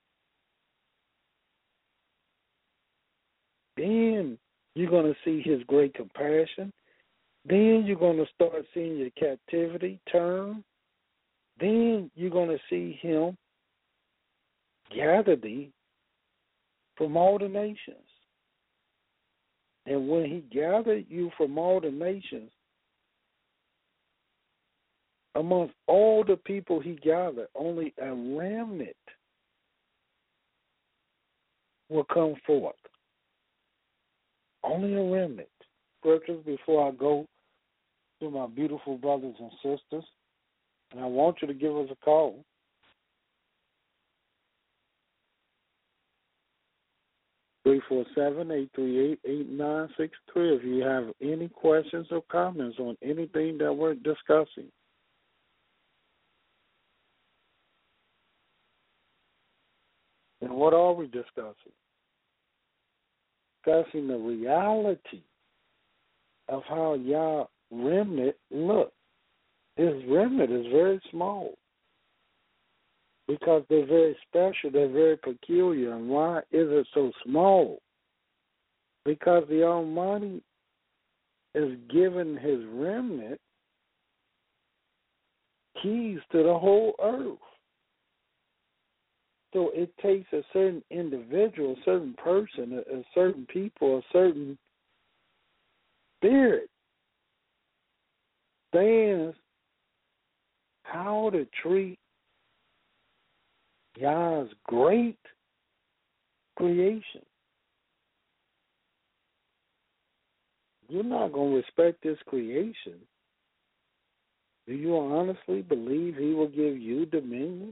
then you're going to see His great compassion. Then you're going to start seeing your captivity turn. Then you're going to see Him gather thee from all the nations. And when He gathered you from all the nations, amongst all the people He gathered, only a remnant will come forth. Only a remnant. Scriptures before I go to my beautiful brothers and sisters, and I want you to give us a call. 347-838-8963 if you have any questions or comments on anything that we're discussing. And what are we discussing? Discussing the reality of how Yah remnant look. His remnant is very small because they're very special, they're very peculiar. And why is it so small? Because the Almighty has given His remnant keys to the whole earth. So it takes a certain individual, a certain person, a certain people, a certain spirit stands how to treat Yah's great creation. You're not going to respect this creation. Do you honestly believe He will give you dominion?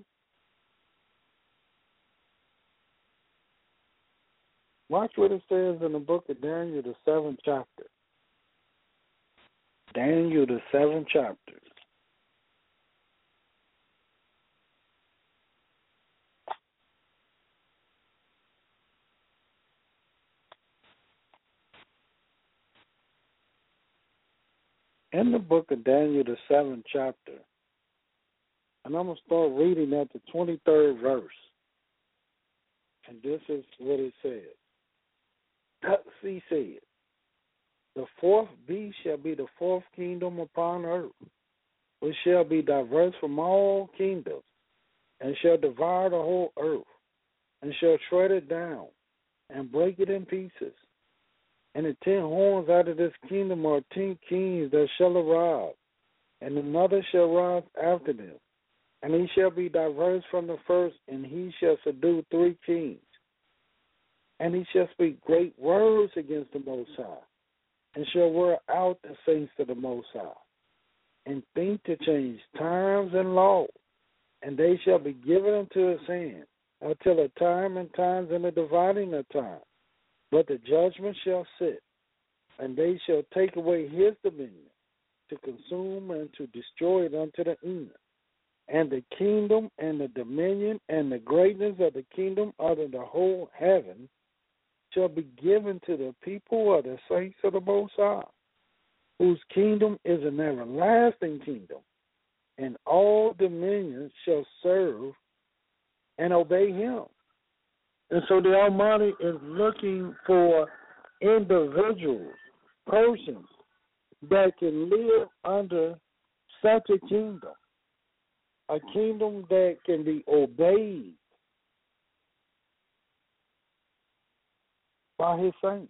Watch what it says in the book of Daniel, the 7th chapter. Daniel, the 7th chapter. In the book of Daniel, the 7th chapter, and I'm going to start reading at the 23rd verse. And this is what it says. He said, the fourth beast shall be the fourth kingdom upon earth, which shall be diverse from all kingdoms, and shall devour the whole earth, and shall tread it down, and break it in pieces. And the 10 horns out of this kingdom are 10 kings that shall arise, and another shall rise after them. And he shall be diverse from the first, and he shall subdue 3 kings. And he shall speak great words against the Most High, and shall wear out the saints of the Most High, and think to change times and laws, and they shall be given into his hand until a time and times and a dividing of time. But the judgment shall sit, and they shall take away his dominion, to consume and to destroy it unto the end. And the kingdom and the dominion and the greatness of the kingdom under the whole heaven shall be given to the people of the saints of the Most High, whose kingdom is an everlasting kingdom, and all dominions shall serve and obey him. And so the Almighty is looking for individuals, persons that can live under such a kingdom that can be obeyed by his saints.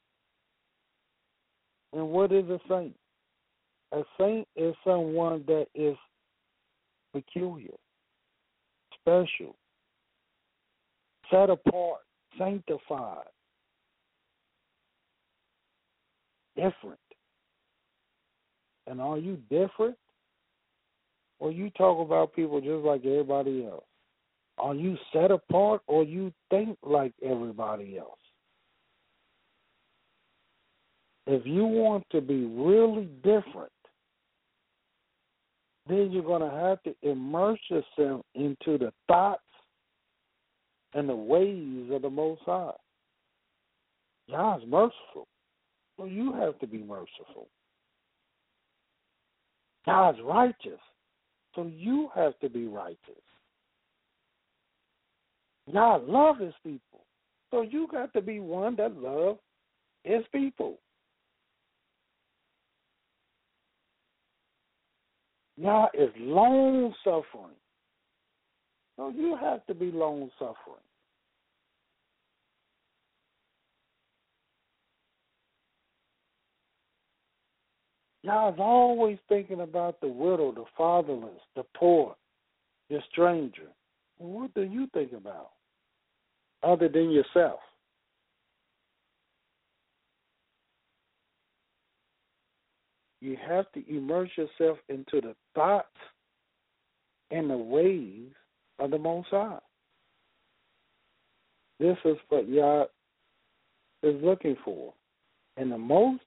And what is a saint? A saint is someone that is peculiar, special, set apart, sanctified, different. And are you different? Or you talk about people just like everybody else? Are you set apart, or you think like everybody else? If you want to be really different, then you're going to have to immerse yourself into the thoughts and the ways of the Most High. God's merciful, so you have to be merciful. God's righteous, so you have to be righteous. God loves His people, so you got to be one that loves His people. God is long-suffering, so you have to be long-suffering. God's always thinking about the widow, the fatherless, the poor, the stranger. What do you think about other than yourself? You have to immerse yourself into the thoughts and the ways of the Most High. This is what Yah is looking for. And the most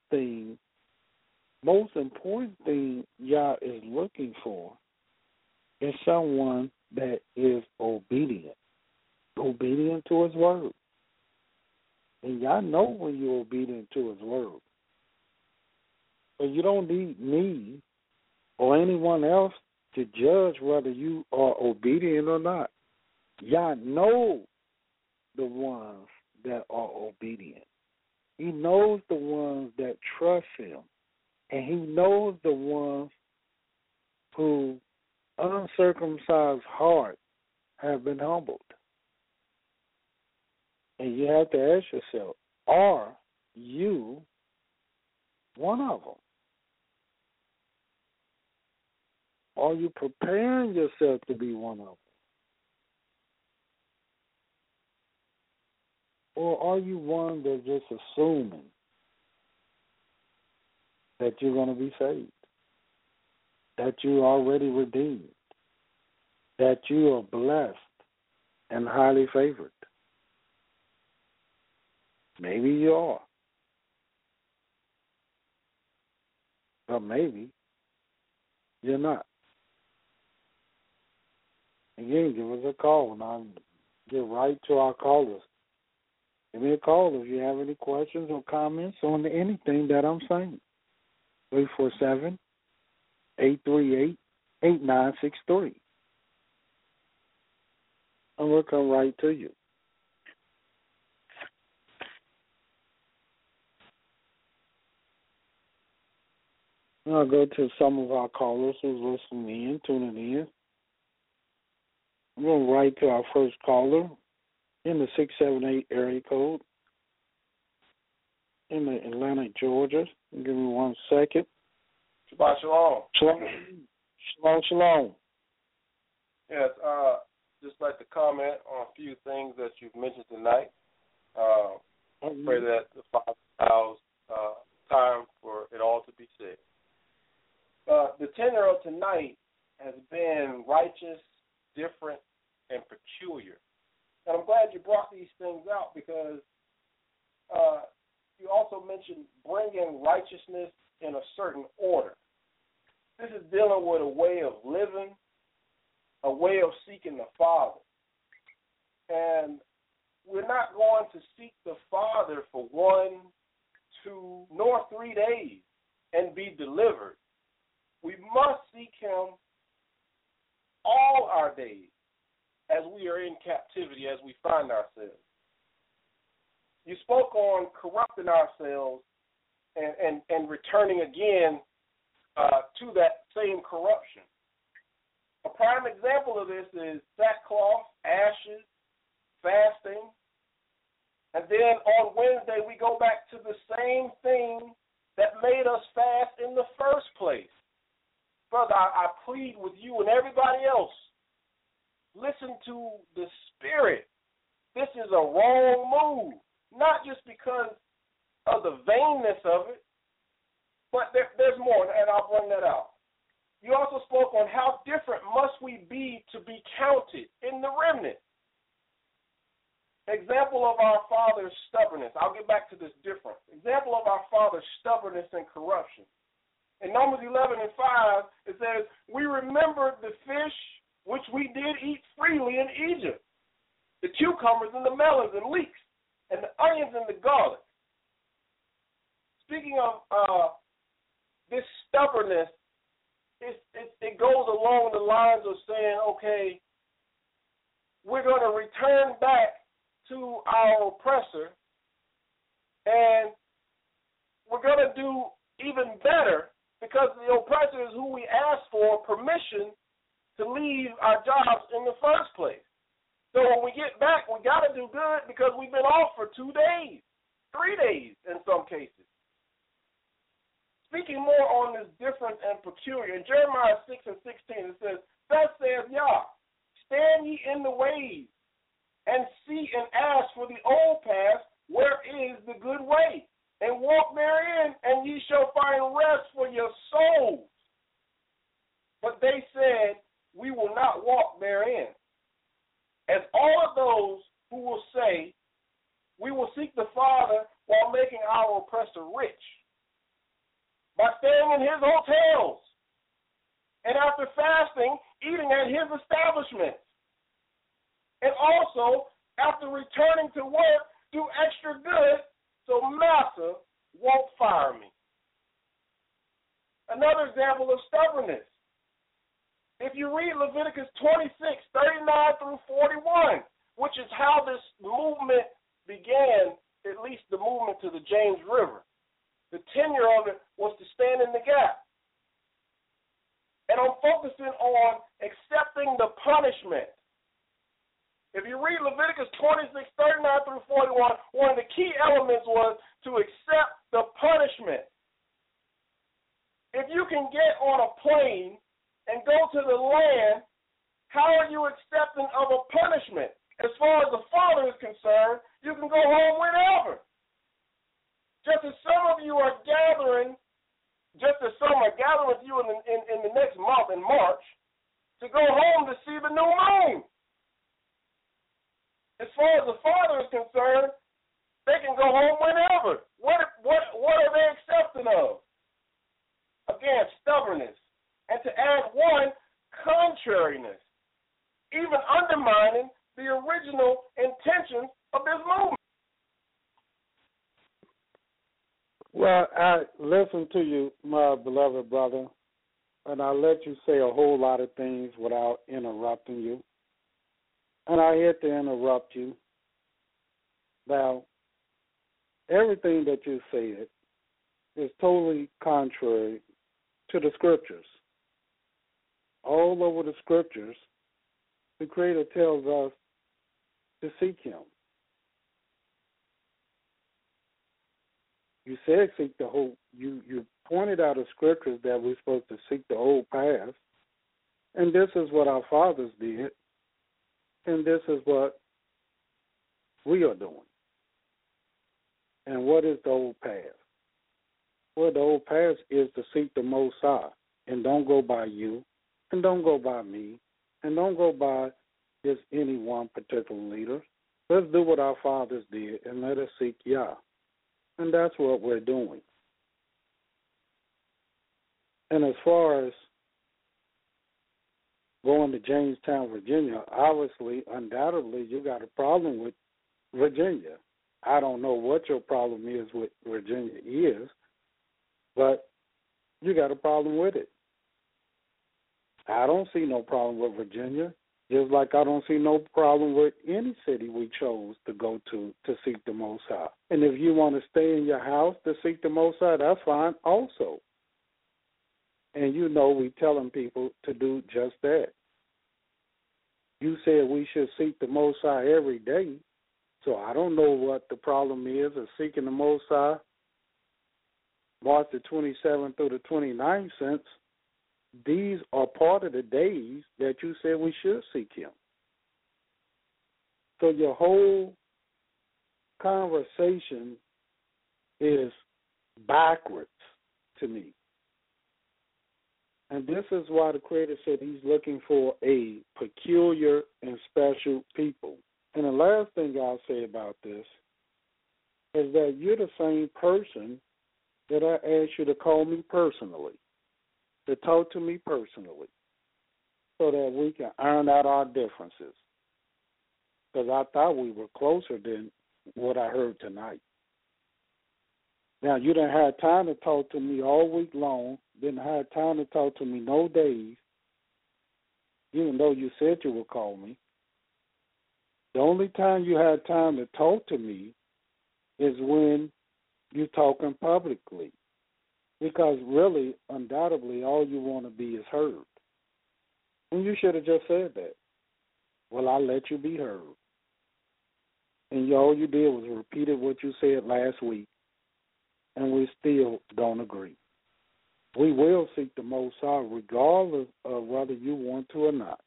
important thing Yah is looking for is someone that is obedient to His word. And Yah know when you're obedient to His word. So you don't need me or anyone else to judge whether you are obedient or not. Yah knows the ones that are obedient. He knows the ones that trust Him. And He knows the ones who uncircumcised heart have been humbled. And you have to ask yourself, are you one of them? Are you preparing yourself to be one of them? Or are you one that's just assuming that you're going to be saved, that you're already redeemed, that you are blessed and highly favored? Maybe you are. But maybe you're not. Again, give us a call, and I'll get right to our callers. Give me a call if you have any questions or comments on anything that I'm saying. 347-838-8963. And we'll come right to you. I'll go to some of our callers who's listening in, tuning in. I'm going right to our first caller in the 678 area code in the Atlanta, Georgia. Give me 1 second. Shabbat shalom. Shalom. Yes, just like to comment on a few things that you've mentioned tonight. Pray that the Father allows time for it all to be said. The tenor of tonight has been righteous, different, and peculiar. And I'm glad you brought these things out because you also mentioned bringing righteousness in a certain order. This is dealing with a way of living, a way of seeking the Father. And we're not going to seek the Father for 1, 2, nor 3 days and be delivered. We must seek Him all our days as we are in captivity, as we find ourselves. You spoke on corrupting ourselves and returning again to that same corruption. A prime example of this is sackcloth, ashes, fasting, and then on Wednesday we go back to the same thing that made us fast in the first place. Brother, I plead with you and everybody else, listen to the Spirit. This is a wrong move, not just because of the vainness of it, but there's more, and I'll bring that out. You also spoke on how different must we be to be counted in the remnant. Example of our father's stubbornness. I'll get back to this difference. Example of our father's stubbornness and corruption. In Numbers 11:5, it says, we remembered the fish which we did eat freely in Egypt, the cucumbers and the melons and leeks, and the onions and the garlic. Speaking of this stubbornness, it goes along the lines of saying, okay, we're going to return back to our oppressor, and we're going to do even better because the oppressor is who we asked for permission to leave our jobs in the first place. So when we get back, we got to do good because we've been off for 2 days, 3 days in some cases. Speaking more on this different and peculiar, in Jeremiah 6:16, it says, thus saith Yah, stand ye in the ways, and see and ask for the old path, where is the good way, and walk therein, and ye shall find rest for your souls. But they said, we will not walk therein. As all of those who will say, we will seek the Father while making our oppressor rich, by staying in his hotels, and after fasting, eating at his establishments, and also after returning to work, do extra good so Massa won't fire me. Another example of stubbornness. If you read Leviticus 26:39-41, which is how this movement began, at least the movement to the James River, the tenure of it was to stand in the gap. And I'm focusing on accepting the punishment. If you read Leviticus 26:39-41, one of the key elements was to accept the punishment. If you can get on a plane and go to the land, how are you accepting of a punishment? As far as the Father is concerned, you can go home whenever. Just as some of you are gathering, just as some are gathering with you in the next month, in March, to go home to see the new moon. As far as the Father is concerned, they can go home whenever. What are they accepting of? Again, stubbornness. And to add one, contrariness, even undermining the original intentions of this movement. Well, I listen to you, my beloved brother, and I let you say a whole lot of things without interrupting you. And I had to interrupt you. Now, everything that you said is totally contrary to the Scriptures. All over the Scriptures, the Creator tells us to seek Him. You said seek the whole. You pointed out the Scriptures that we're supposed to seek the old path, and this is what our fathers did, and this is what we are doing. And what is the old path? Well, the old path is to seek the Most High, and don't go by you, and don't go by me, and don't go by just any one particular leader. Let's do what our fathers did, and let us seek Yah. And that's what we're doing. And as far as going to Jamestown, Virginia, obviously, undoubtedly, you got a problem with Virginia. I don't know what your problem is with Virginia is, but you got a problem with it. I don't see no problem with Virginia, just like I don't see no problem with any city we chose to go to seek the Most High. And if you want to stay in your house to seek the Most High, that's fine also. And you know we telling people to do just that. You said we should seek the Most High every day, so I don't know what the problem is of seeking the Most High March the 27th through the 29th since these are part of the days that you said we should seek Him. So your whole conversation is backwards to me. And this is why the Creator said He's looking for a peculiar and special people. And the last thing I'll say about this is that you're the same person that I asked you to call me personally. to talk to me personally so that we can iron out our differences. Because I thought we were closer than what I heard tonight. Now, you didn't have time to talk to me all week long, didn't have time to talk to me no days, even though you said you would call me. The only time you had time to talk to me is when you're talking publicly. Because really, undoubtedly, all you want to be is heard. And you should have just said that. Well, I'll let you be heard. And all you did was repeated what you said last week, and we still don't agree. We will seek the Most High regardless of whether you want to or not.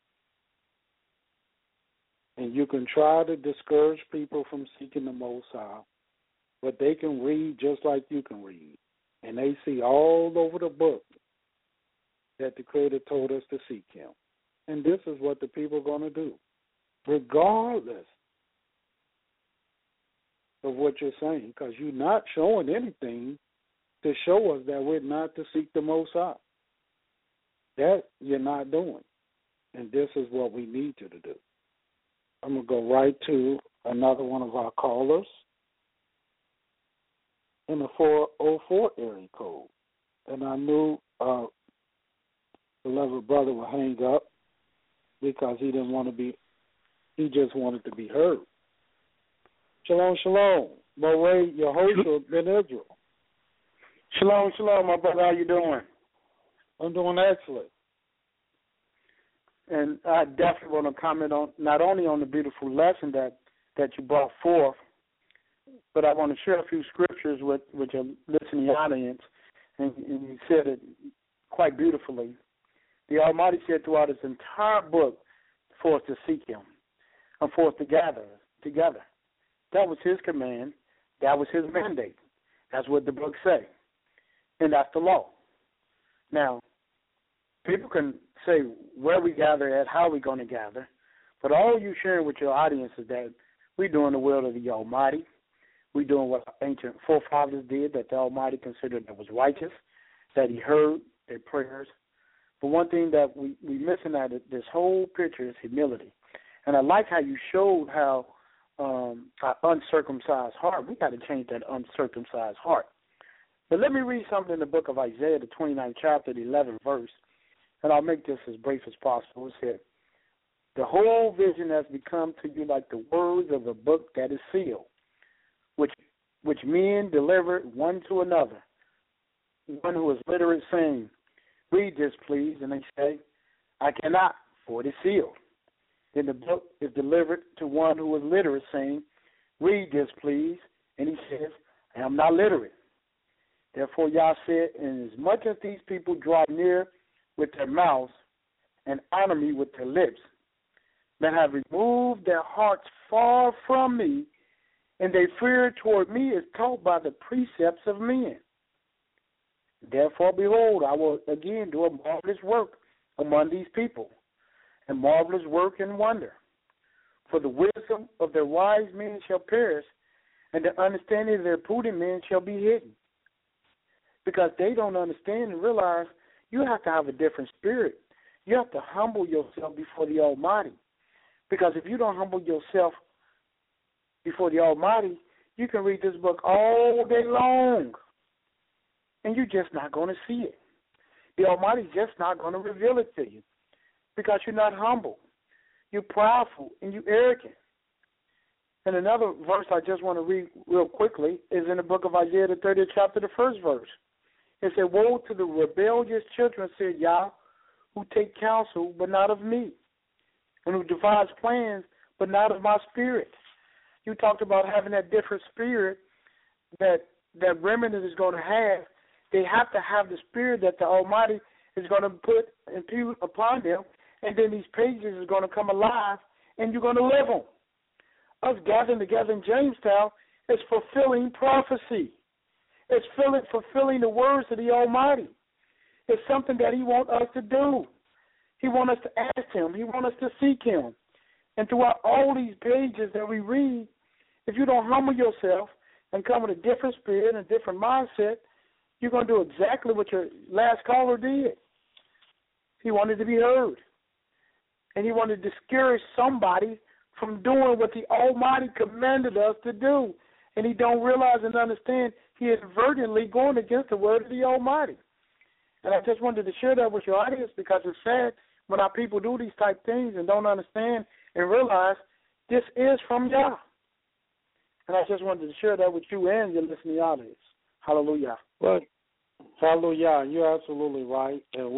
And you can try to discourage people from seeking the Most High, but they can read just like you can read. And they see all over the book that the Creator told us to seek Him. And this is what the people are going to do, regardless of what you're saying, because you're not showing anything to show us that we're not to seek the Most High. That you're not doing. And this is what we need you to do. I'm going to go right to another one of our callers in the 404 area code. And I knew the beloved brother would hang up because he didn't want to be, he just wanted to be heard. Shalom, shalom. Moray, your host of Ben Israel. Shalom, shalom, my brother. How you doing? I'm doing excellent. And I definitely want to comment on not only on the beautiful lesson that you brought forth, but I want to share a few scriptures with your listening audience. And you said it quite beautifully. The Almighty said throughout his entire book for us to seek Him and for us to gather together. That was His command. That was His mandate. That's what the book say. And that's the law. Now, people can say where we gather at, how we're going to gather, but all you sharing with your audience is that we're doing the will of the Almighty. We're doing what our ancient forefathers did, that the Almighty considered that was righteous, that He heard their prayers. But one thing that we missing out of this whole picture is humility. And I like how you showed how our uncircumcised heart, we got to change that uncircumcised heart. But let me read something in the book of Isaiah, the 29th chapter, the 11th verse, and I'll make this as brief as possible. It said, the whole vision has become to you like the words of a book that is sealed, which men deliver one to another, one who is literate saying, read this, please, and they say, I cannot, for it is sealed. Then the book is delivered to one who is literate saying, read this, please, and he says, I am not literate. Therefore, Yah said, inasmuch as these people draw near with their mouths and honor me with their lips, that have removed their hearts far from me, and their fear toward me is taught by the precepts of men. Therefore, behold, I will again do a marvelous work among these people, and marvelous work and wonder. For the wisdom of their wise men shall perish, and the understanding of their prudent men shall be hidden. Because they don't understand and realize you have to have a different spirit. You have to humble yourself before the Almighty. Because if you don't humble yourself before the Almighty, you can read this book all day long, and you're just not going to see it. The Almighty's just not going to reveal it to you because you're not humble. You're prideful and you're arrogant. And another verse I just want to read real quickly is in the book of Isaiah, the 30th chapter, the first verse. It said, woe to the rebellious children, said Yah, who take counsel, but not of me, and who devise plans, but not of my spirit. You talked about having that different spirit that remnant is going to have. They have to have the spirit that the Almighty is going to put impute upon them, and then these pages are going to come alive, and you're going to live them. Us gathering together in Jamestown is fulfilling prophecy. It's fulfilling the words of the Almighty. It's something that He wants us to do. He wants us to ask Him. He wants us to seek Him. And throughout all these pages that we read, if you don't humble yourself and come with a different spirit and a different mindset, You're going to do exactly what your last caller did. He wanted to be heard. And he wanted to discourage somebody from doing what the Almighty commanded us to do. And he don't realize and understand he is inadvertently going against the word of the Almighty. And I just wanted to share that with your audience because it's sad when our people do these type things and don't understand and realize this is from Yah. And I just wanted to share that with you and your listening audience. Hallelujah. Well, hallelujah, you're absolutely right. And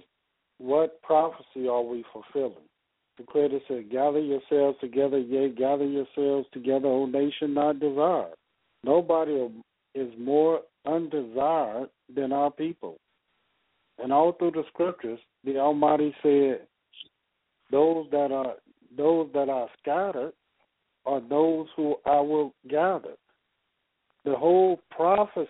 what prophecy are we fulfilling? The Creator said, gather yourselves together, yea, gather yourselves together, O nation not desired. Nobody is more undesired than our people. And all through the scriptures, the Almighty said, those that are scattered are those who I will gather. The whole prophecy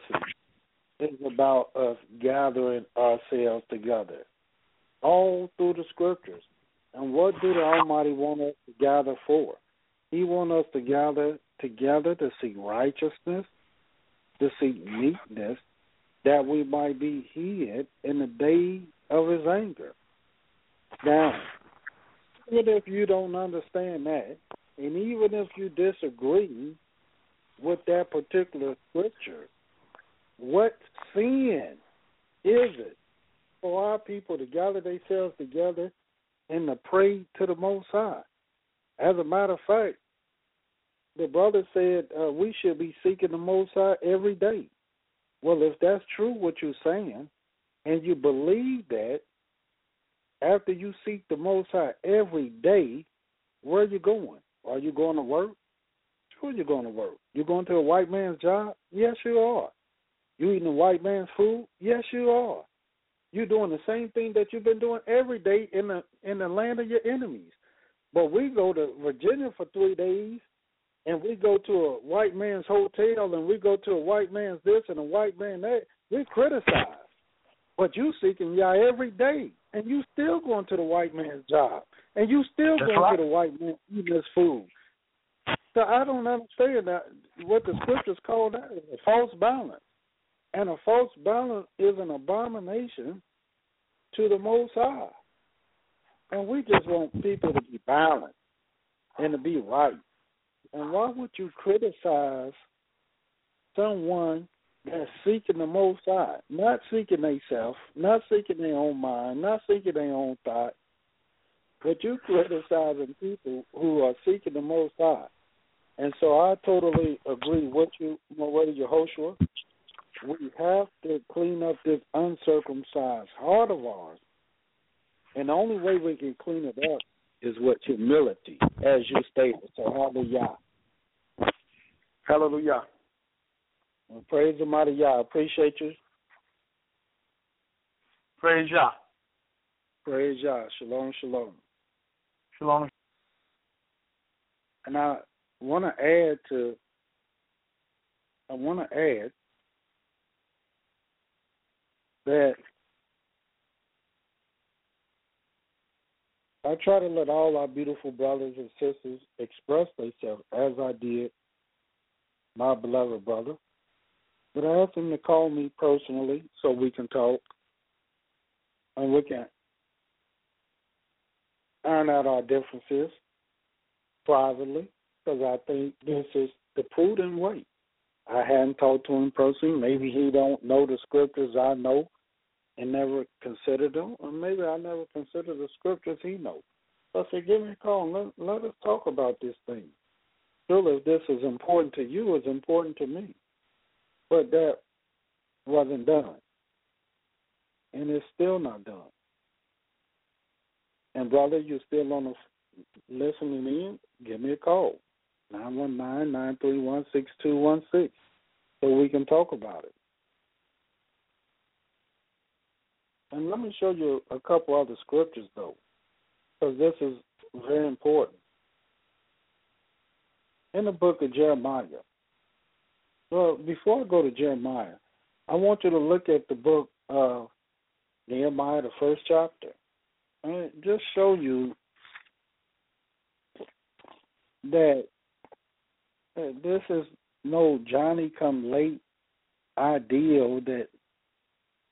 is about us gathering ourselves together, all through the scriptures. And what do the Almighty want us to gather for? He wants us to gather together to seek righteousness, to seek meekness, that we might be hid in the day of his anger. Now, even if you don't understand that, and even if you disagree with that particular scripture, what sin is it for our people to gather themselves together and to pray to the Most High? As a matter of fact, the brother said we should be seeking the Most High every day. Well, if that's true what you're saying, and you believe that, after you seek the Most High every day, where are you going? Are you going to work? Sure you're going to work. You going to a white man's job? Yes, you are. You eating a white man's food? Yes, you are. You're doing the same thing that you've been doing every day in the land of your enemies. But we go to Virginia for 3 days, and we go to a white man's hotel, and we go to a white man's this and a white man that. We criticize. But you seeking Yah every day, and you still going to the white man's job, and you still going to the white man eating his food. So I don't understand that what the scriptures call that is a false balance. And a false balance is an abomination to the Most High. And we just want people to be balanced and to be right. And why would you criticize someone that's seeking the Most High, not seeking themselves, not seeking their own mind, not seeking their own thought, but you criticizing people who are seeking the Most High? And so I totally agree with you, Brother Yehoshua. We have to clean up this uncircumcised heart of ours. And the only way we can clean it up is with humility, as you stated. So hallelujah. Hallelujah. Well, praise the mighty Yah. I appreciate you. Praise Yah. Praise Yah. Shalom, shalom. Shalom. And I want to add that I try to let all our beautiful brothers and sisters express themselves as I did my beloved brother. But I asked them to call me personally so we can talk and we can iron out our differences privately, because I think this is the prudent way. I hadn't talked to him personally. Maybe he don't know the scriptures I know and never considered them, or maybe I never considered the scriptures he knows. So I said, give me a call and let us talk about this thing. Surely if this is important to you, it's important to me. But that wasn't done. And it's still not done. And brother, you're still on the listening in, give me a call. 919-931-6216 so we can talk about it. And let me show you a couple other scriptures, though, because this is very important. In the book of Jeremiah, well, before I go to Jeremiah, I want you to look at the book of Nehemiah, the first chapter, and just show you that this is no Johnny-come-late ideal that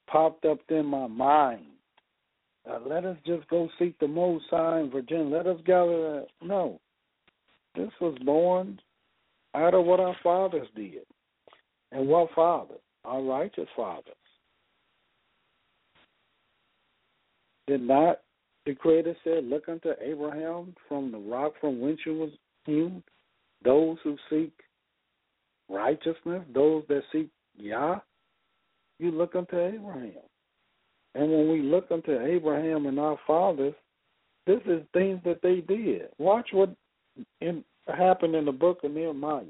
popped up in my mind. Let us just go seek the Most High in Virginia. Let us gather. No. This was born out of what our fathers did. And what father? Our righteous fathers. Did not the Creator say, look unto Abraham from the rock from whence you was hewn? Those who seek righteousness, those that seek Yah, you look unto Abraham. And when we look unto Abraham and our fathers, this is things that they did. Watch what happened in the book of Nehemiah.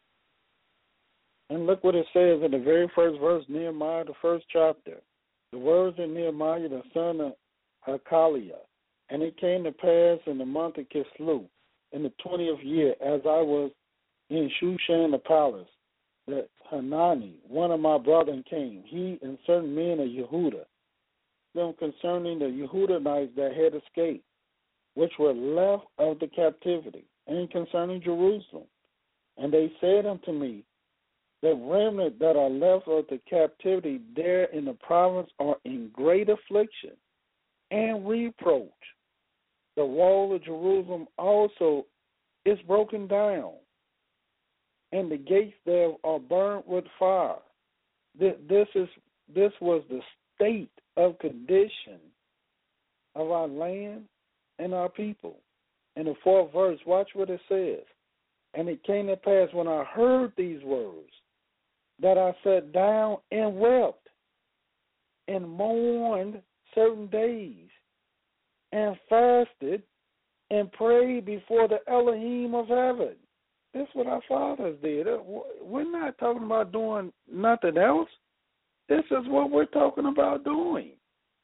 And look what it says in the very first verse, Nehemiah, the first chapter. The words in Nehemiah, the son of Hakaliah. And it came to pass in the month of Kislev, in the 20th year, as I was in Shushan the palace, that Hanani, one of my brethren, came, he and certain men of Yehuda, them concerning the Yehudanites that had escaped, which were left of the captivity, and concerning Jerusalem. And they said unto me, the remnant that are left of the captivity there in the province are in great affliction and reproach. The wall of Jerusalem also is broken down, and the gates there are burnt with fire. This was the state of condition of our land and our people. In the 4th verse, watch what it says. And it came to pass when I heard these words, that I sat down and wept and mourned certain days and fasted and prayed before the Elohim of heaven. This is what our fathers did. We're not talking about doing nothing else. This is what we're talking about doing.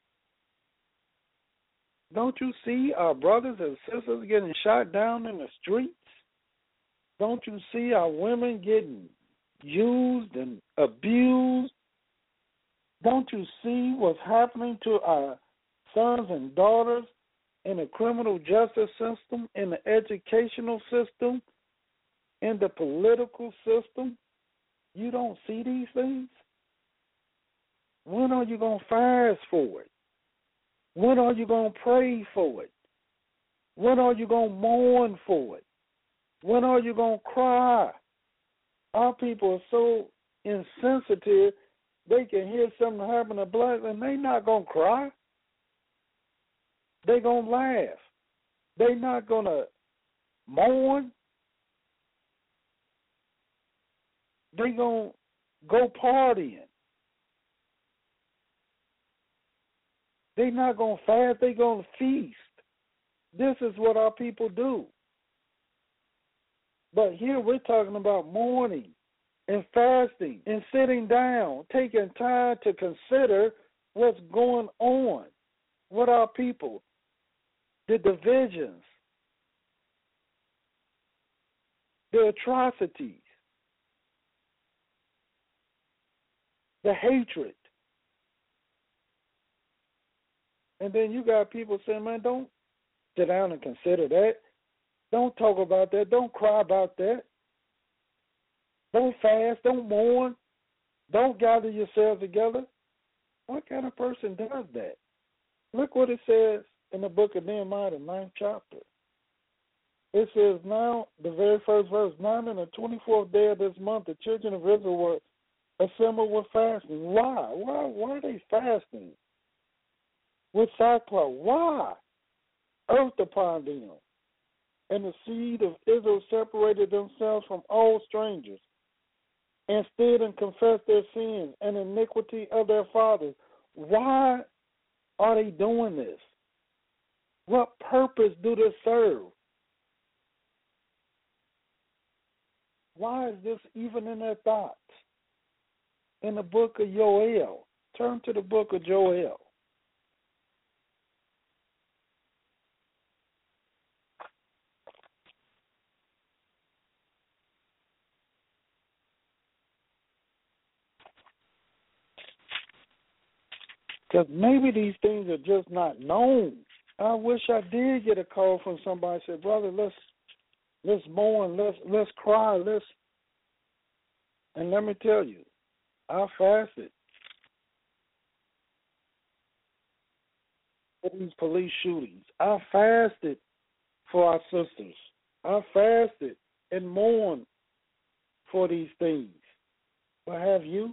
Don't you see our brothers and sisters getting shot down in the streets? Don't you see our women getting used and abused? Don't you see what's happening to our sons and daughters in the criminal justice system, in the educational system, in the political system? You don't see these things? When are you going to fast for it? When are you going to pray for it? When are you going to mourn for it? When are you going to cry? Our people are so insensitive, they can hear something happen to blacks and they're not going to cry. They're going to laugh. They're not going to mourn. They're going to go partying. They're not going to fast. They're going to feast. This is what our people do. But here we're talking about mourning and fasting and sitting down, taking time to consider what's going on with our people, the divisions, the atrocities, the hatred. And then you got people saying, man, don't sit down and consider that. Don't talk about that. Don't cry about that. Don't fast. Don't mourn. Don't gather yourselves together. What kind of person does that? Look what it says in the book of Nehemiah, the 9th chapter. It says, now, the very first verse, now in the 24th day of this month, the children of Israel were assembled with fasting. Why? Why are they fasting? With sackcloth. Why? Earth upon them. And the seed of Israel separated themselves from all strangers and stood and confessed their sins and iniquity of their fathers. Why are they doing this? What purpose do they serve? Why is this even in their thoughts? In the book of Joel. Turn to the book of Joel. Because maybe these things are just not known. I wish I did get a call from somebody that said, brother, let's mourn, let's cry, and let me tell you, I fasted. for these police shootings. I fasted for our sisters. I fasted and mourned for these things. But have you?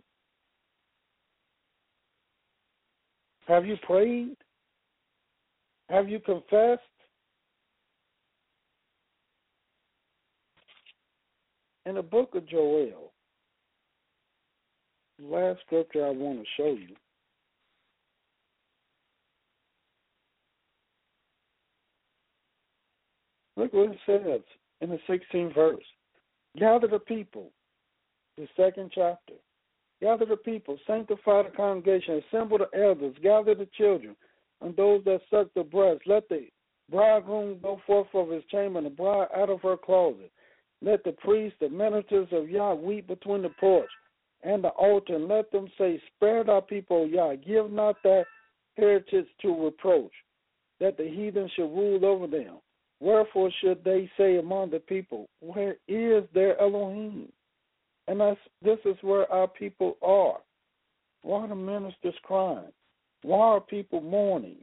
Have you prayed? Have you confessed? In the book of Joel, the last scripture I want to show you, look what it says in the 16th verse. Gather the people, the second chapter. Gather the people, sanctify the congregation, assemble the elders, gather the children, and those that suck the breast. Let the bridegroom go forth of his chamber, and the bride out of her closet. Let the priests, the ministers of Yah, weep between the porch and the altar, and let them say, spare thy people, O Yah, give not thy heritage to reproach, that the heathen should rule over them. Wherefore should they say among the people, where is their Elohim? And this is where our people are. Why are the ministers crying? Why are people mourning?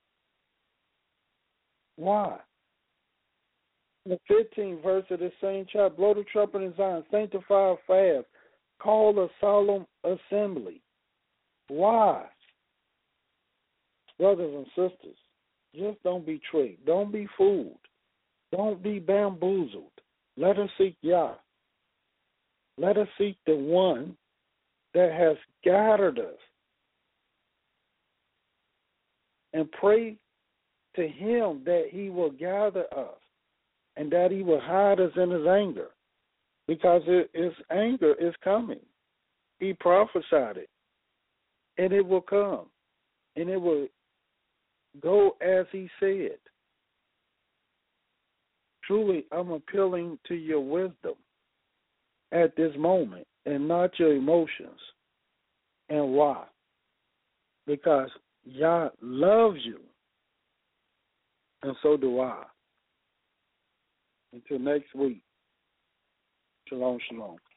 Why? In the 15th verse of the same chapter, blow the trumpet in Zion, sanctify a fast, call a solemn assembly. Why? Brothers and sisters, just don't be tricked. Don't be fooled. Don't be bamboozled. Let us seek Yah. Let us seek the one that has gathered us and pray to him that he will gather us and that he will hide us in his anger, because his anger is coming. He prophesied it, and it will come, and it will go as he said. Truly, I'm appealing to your wisdom at this moment and not your emotions. And why? Because Yah loves you, and so do I. Until next week, shalom, shalom.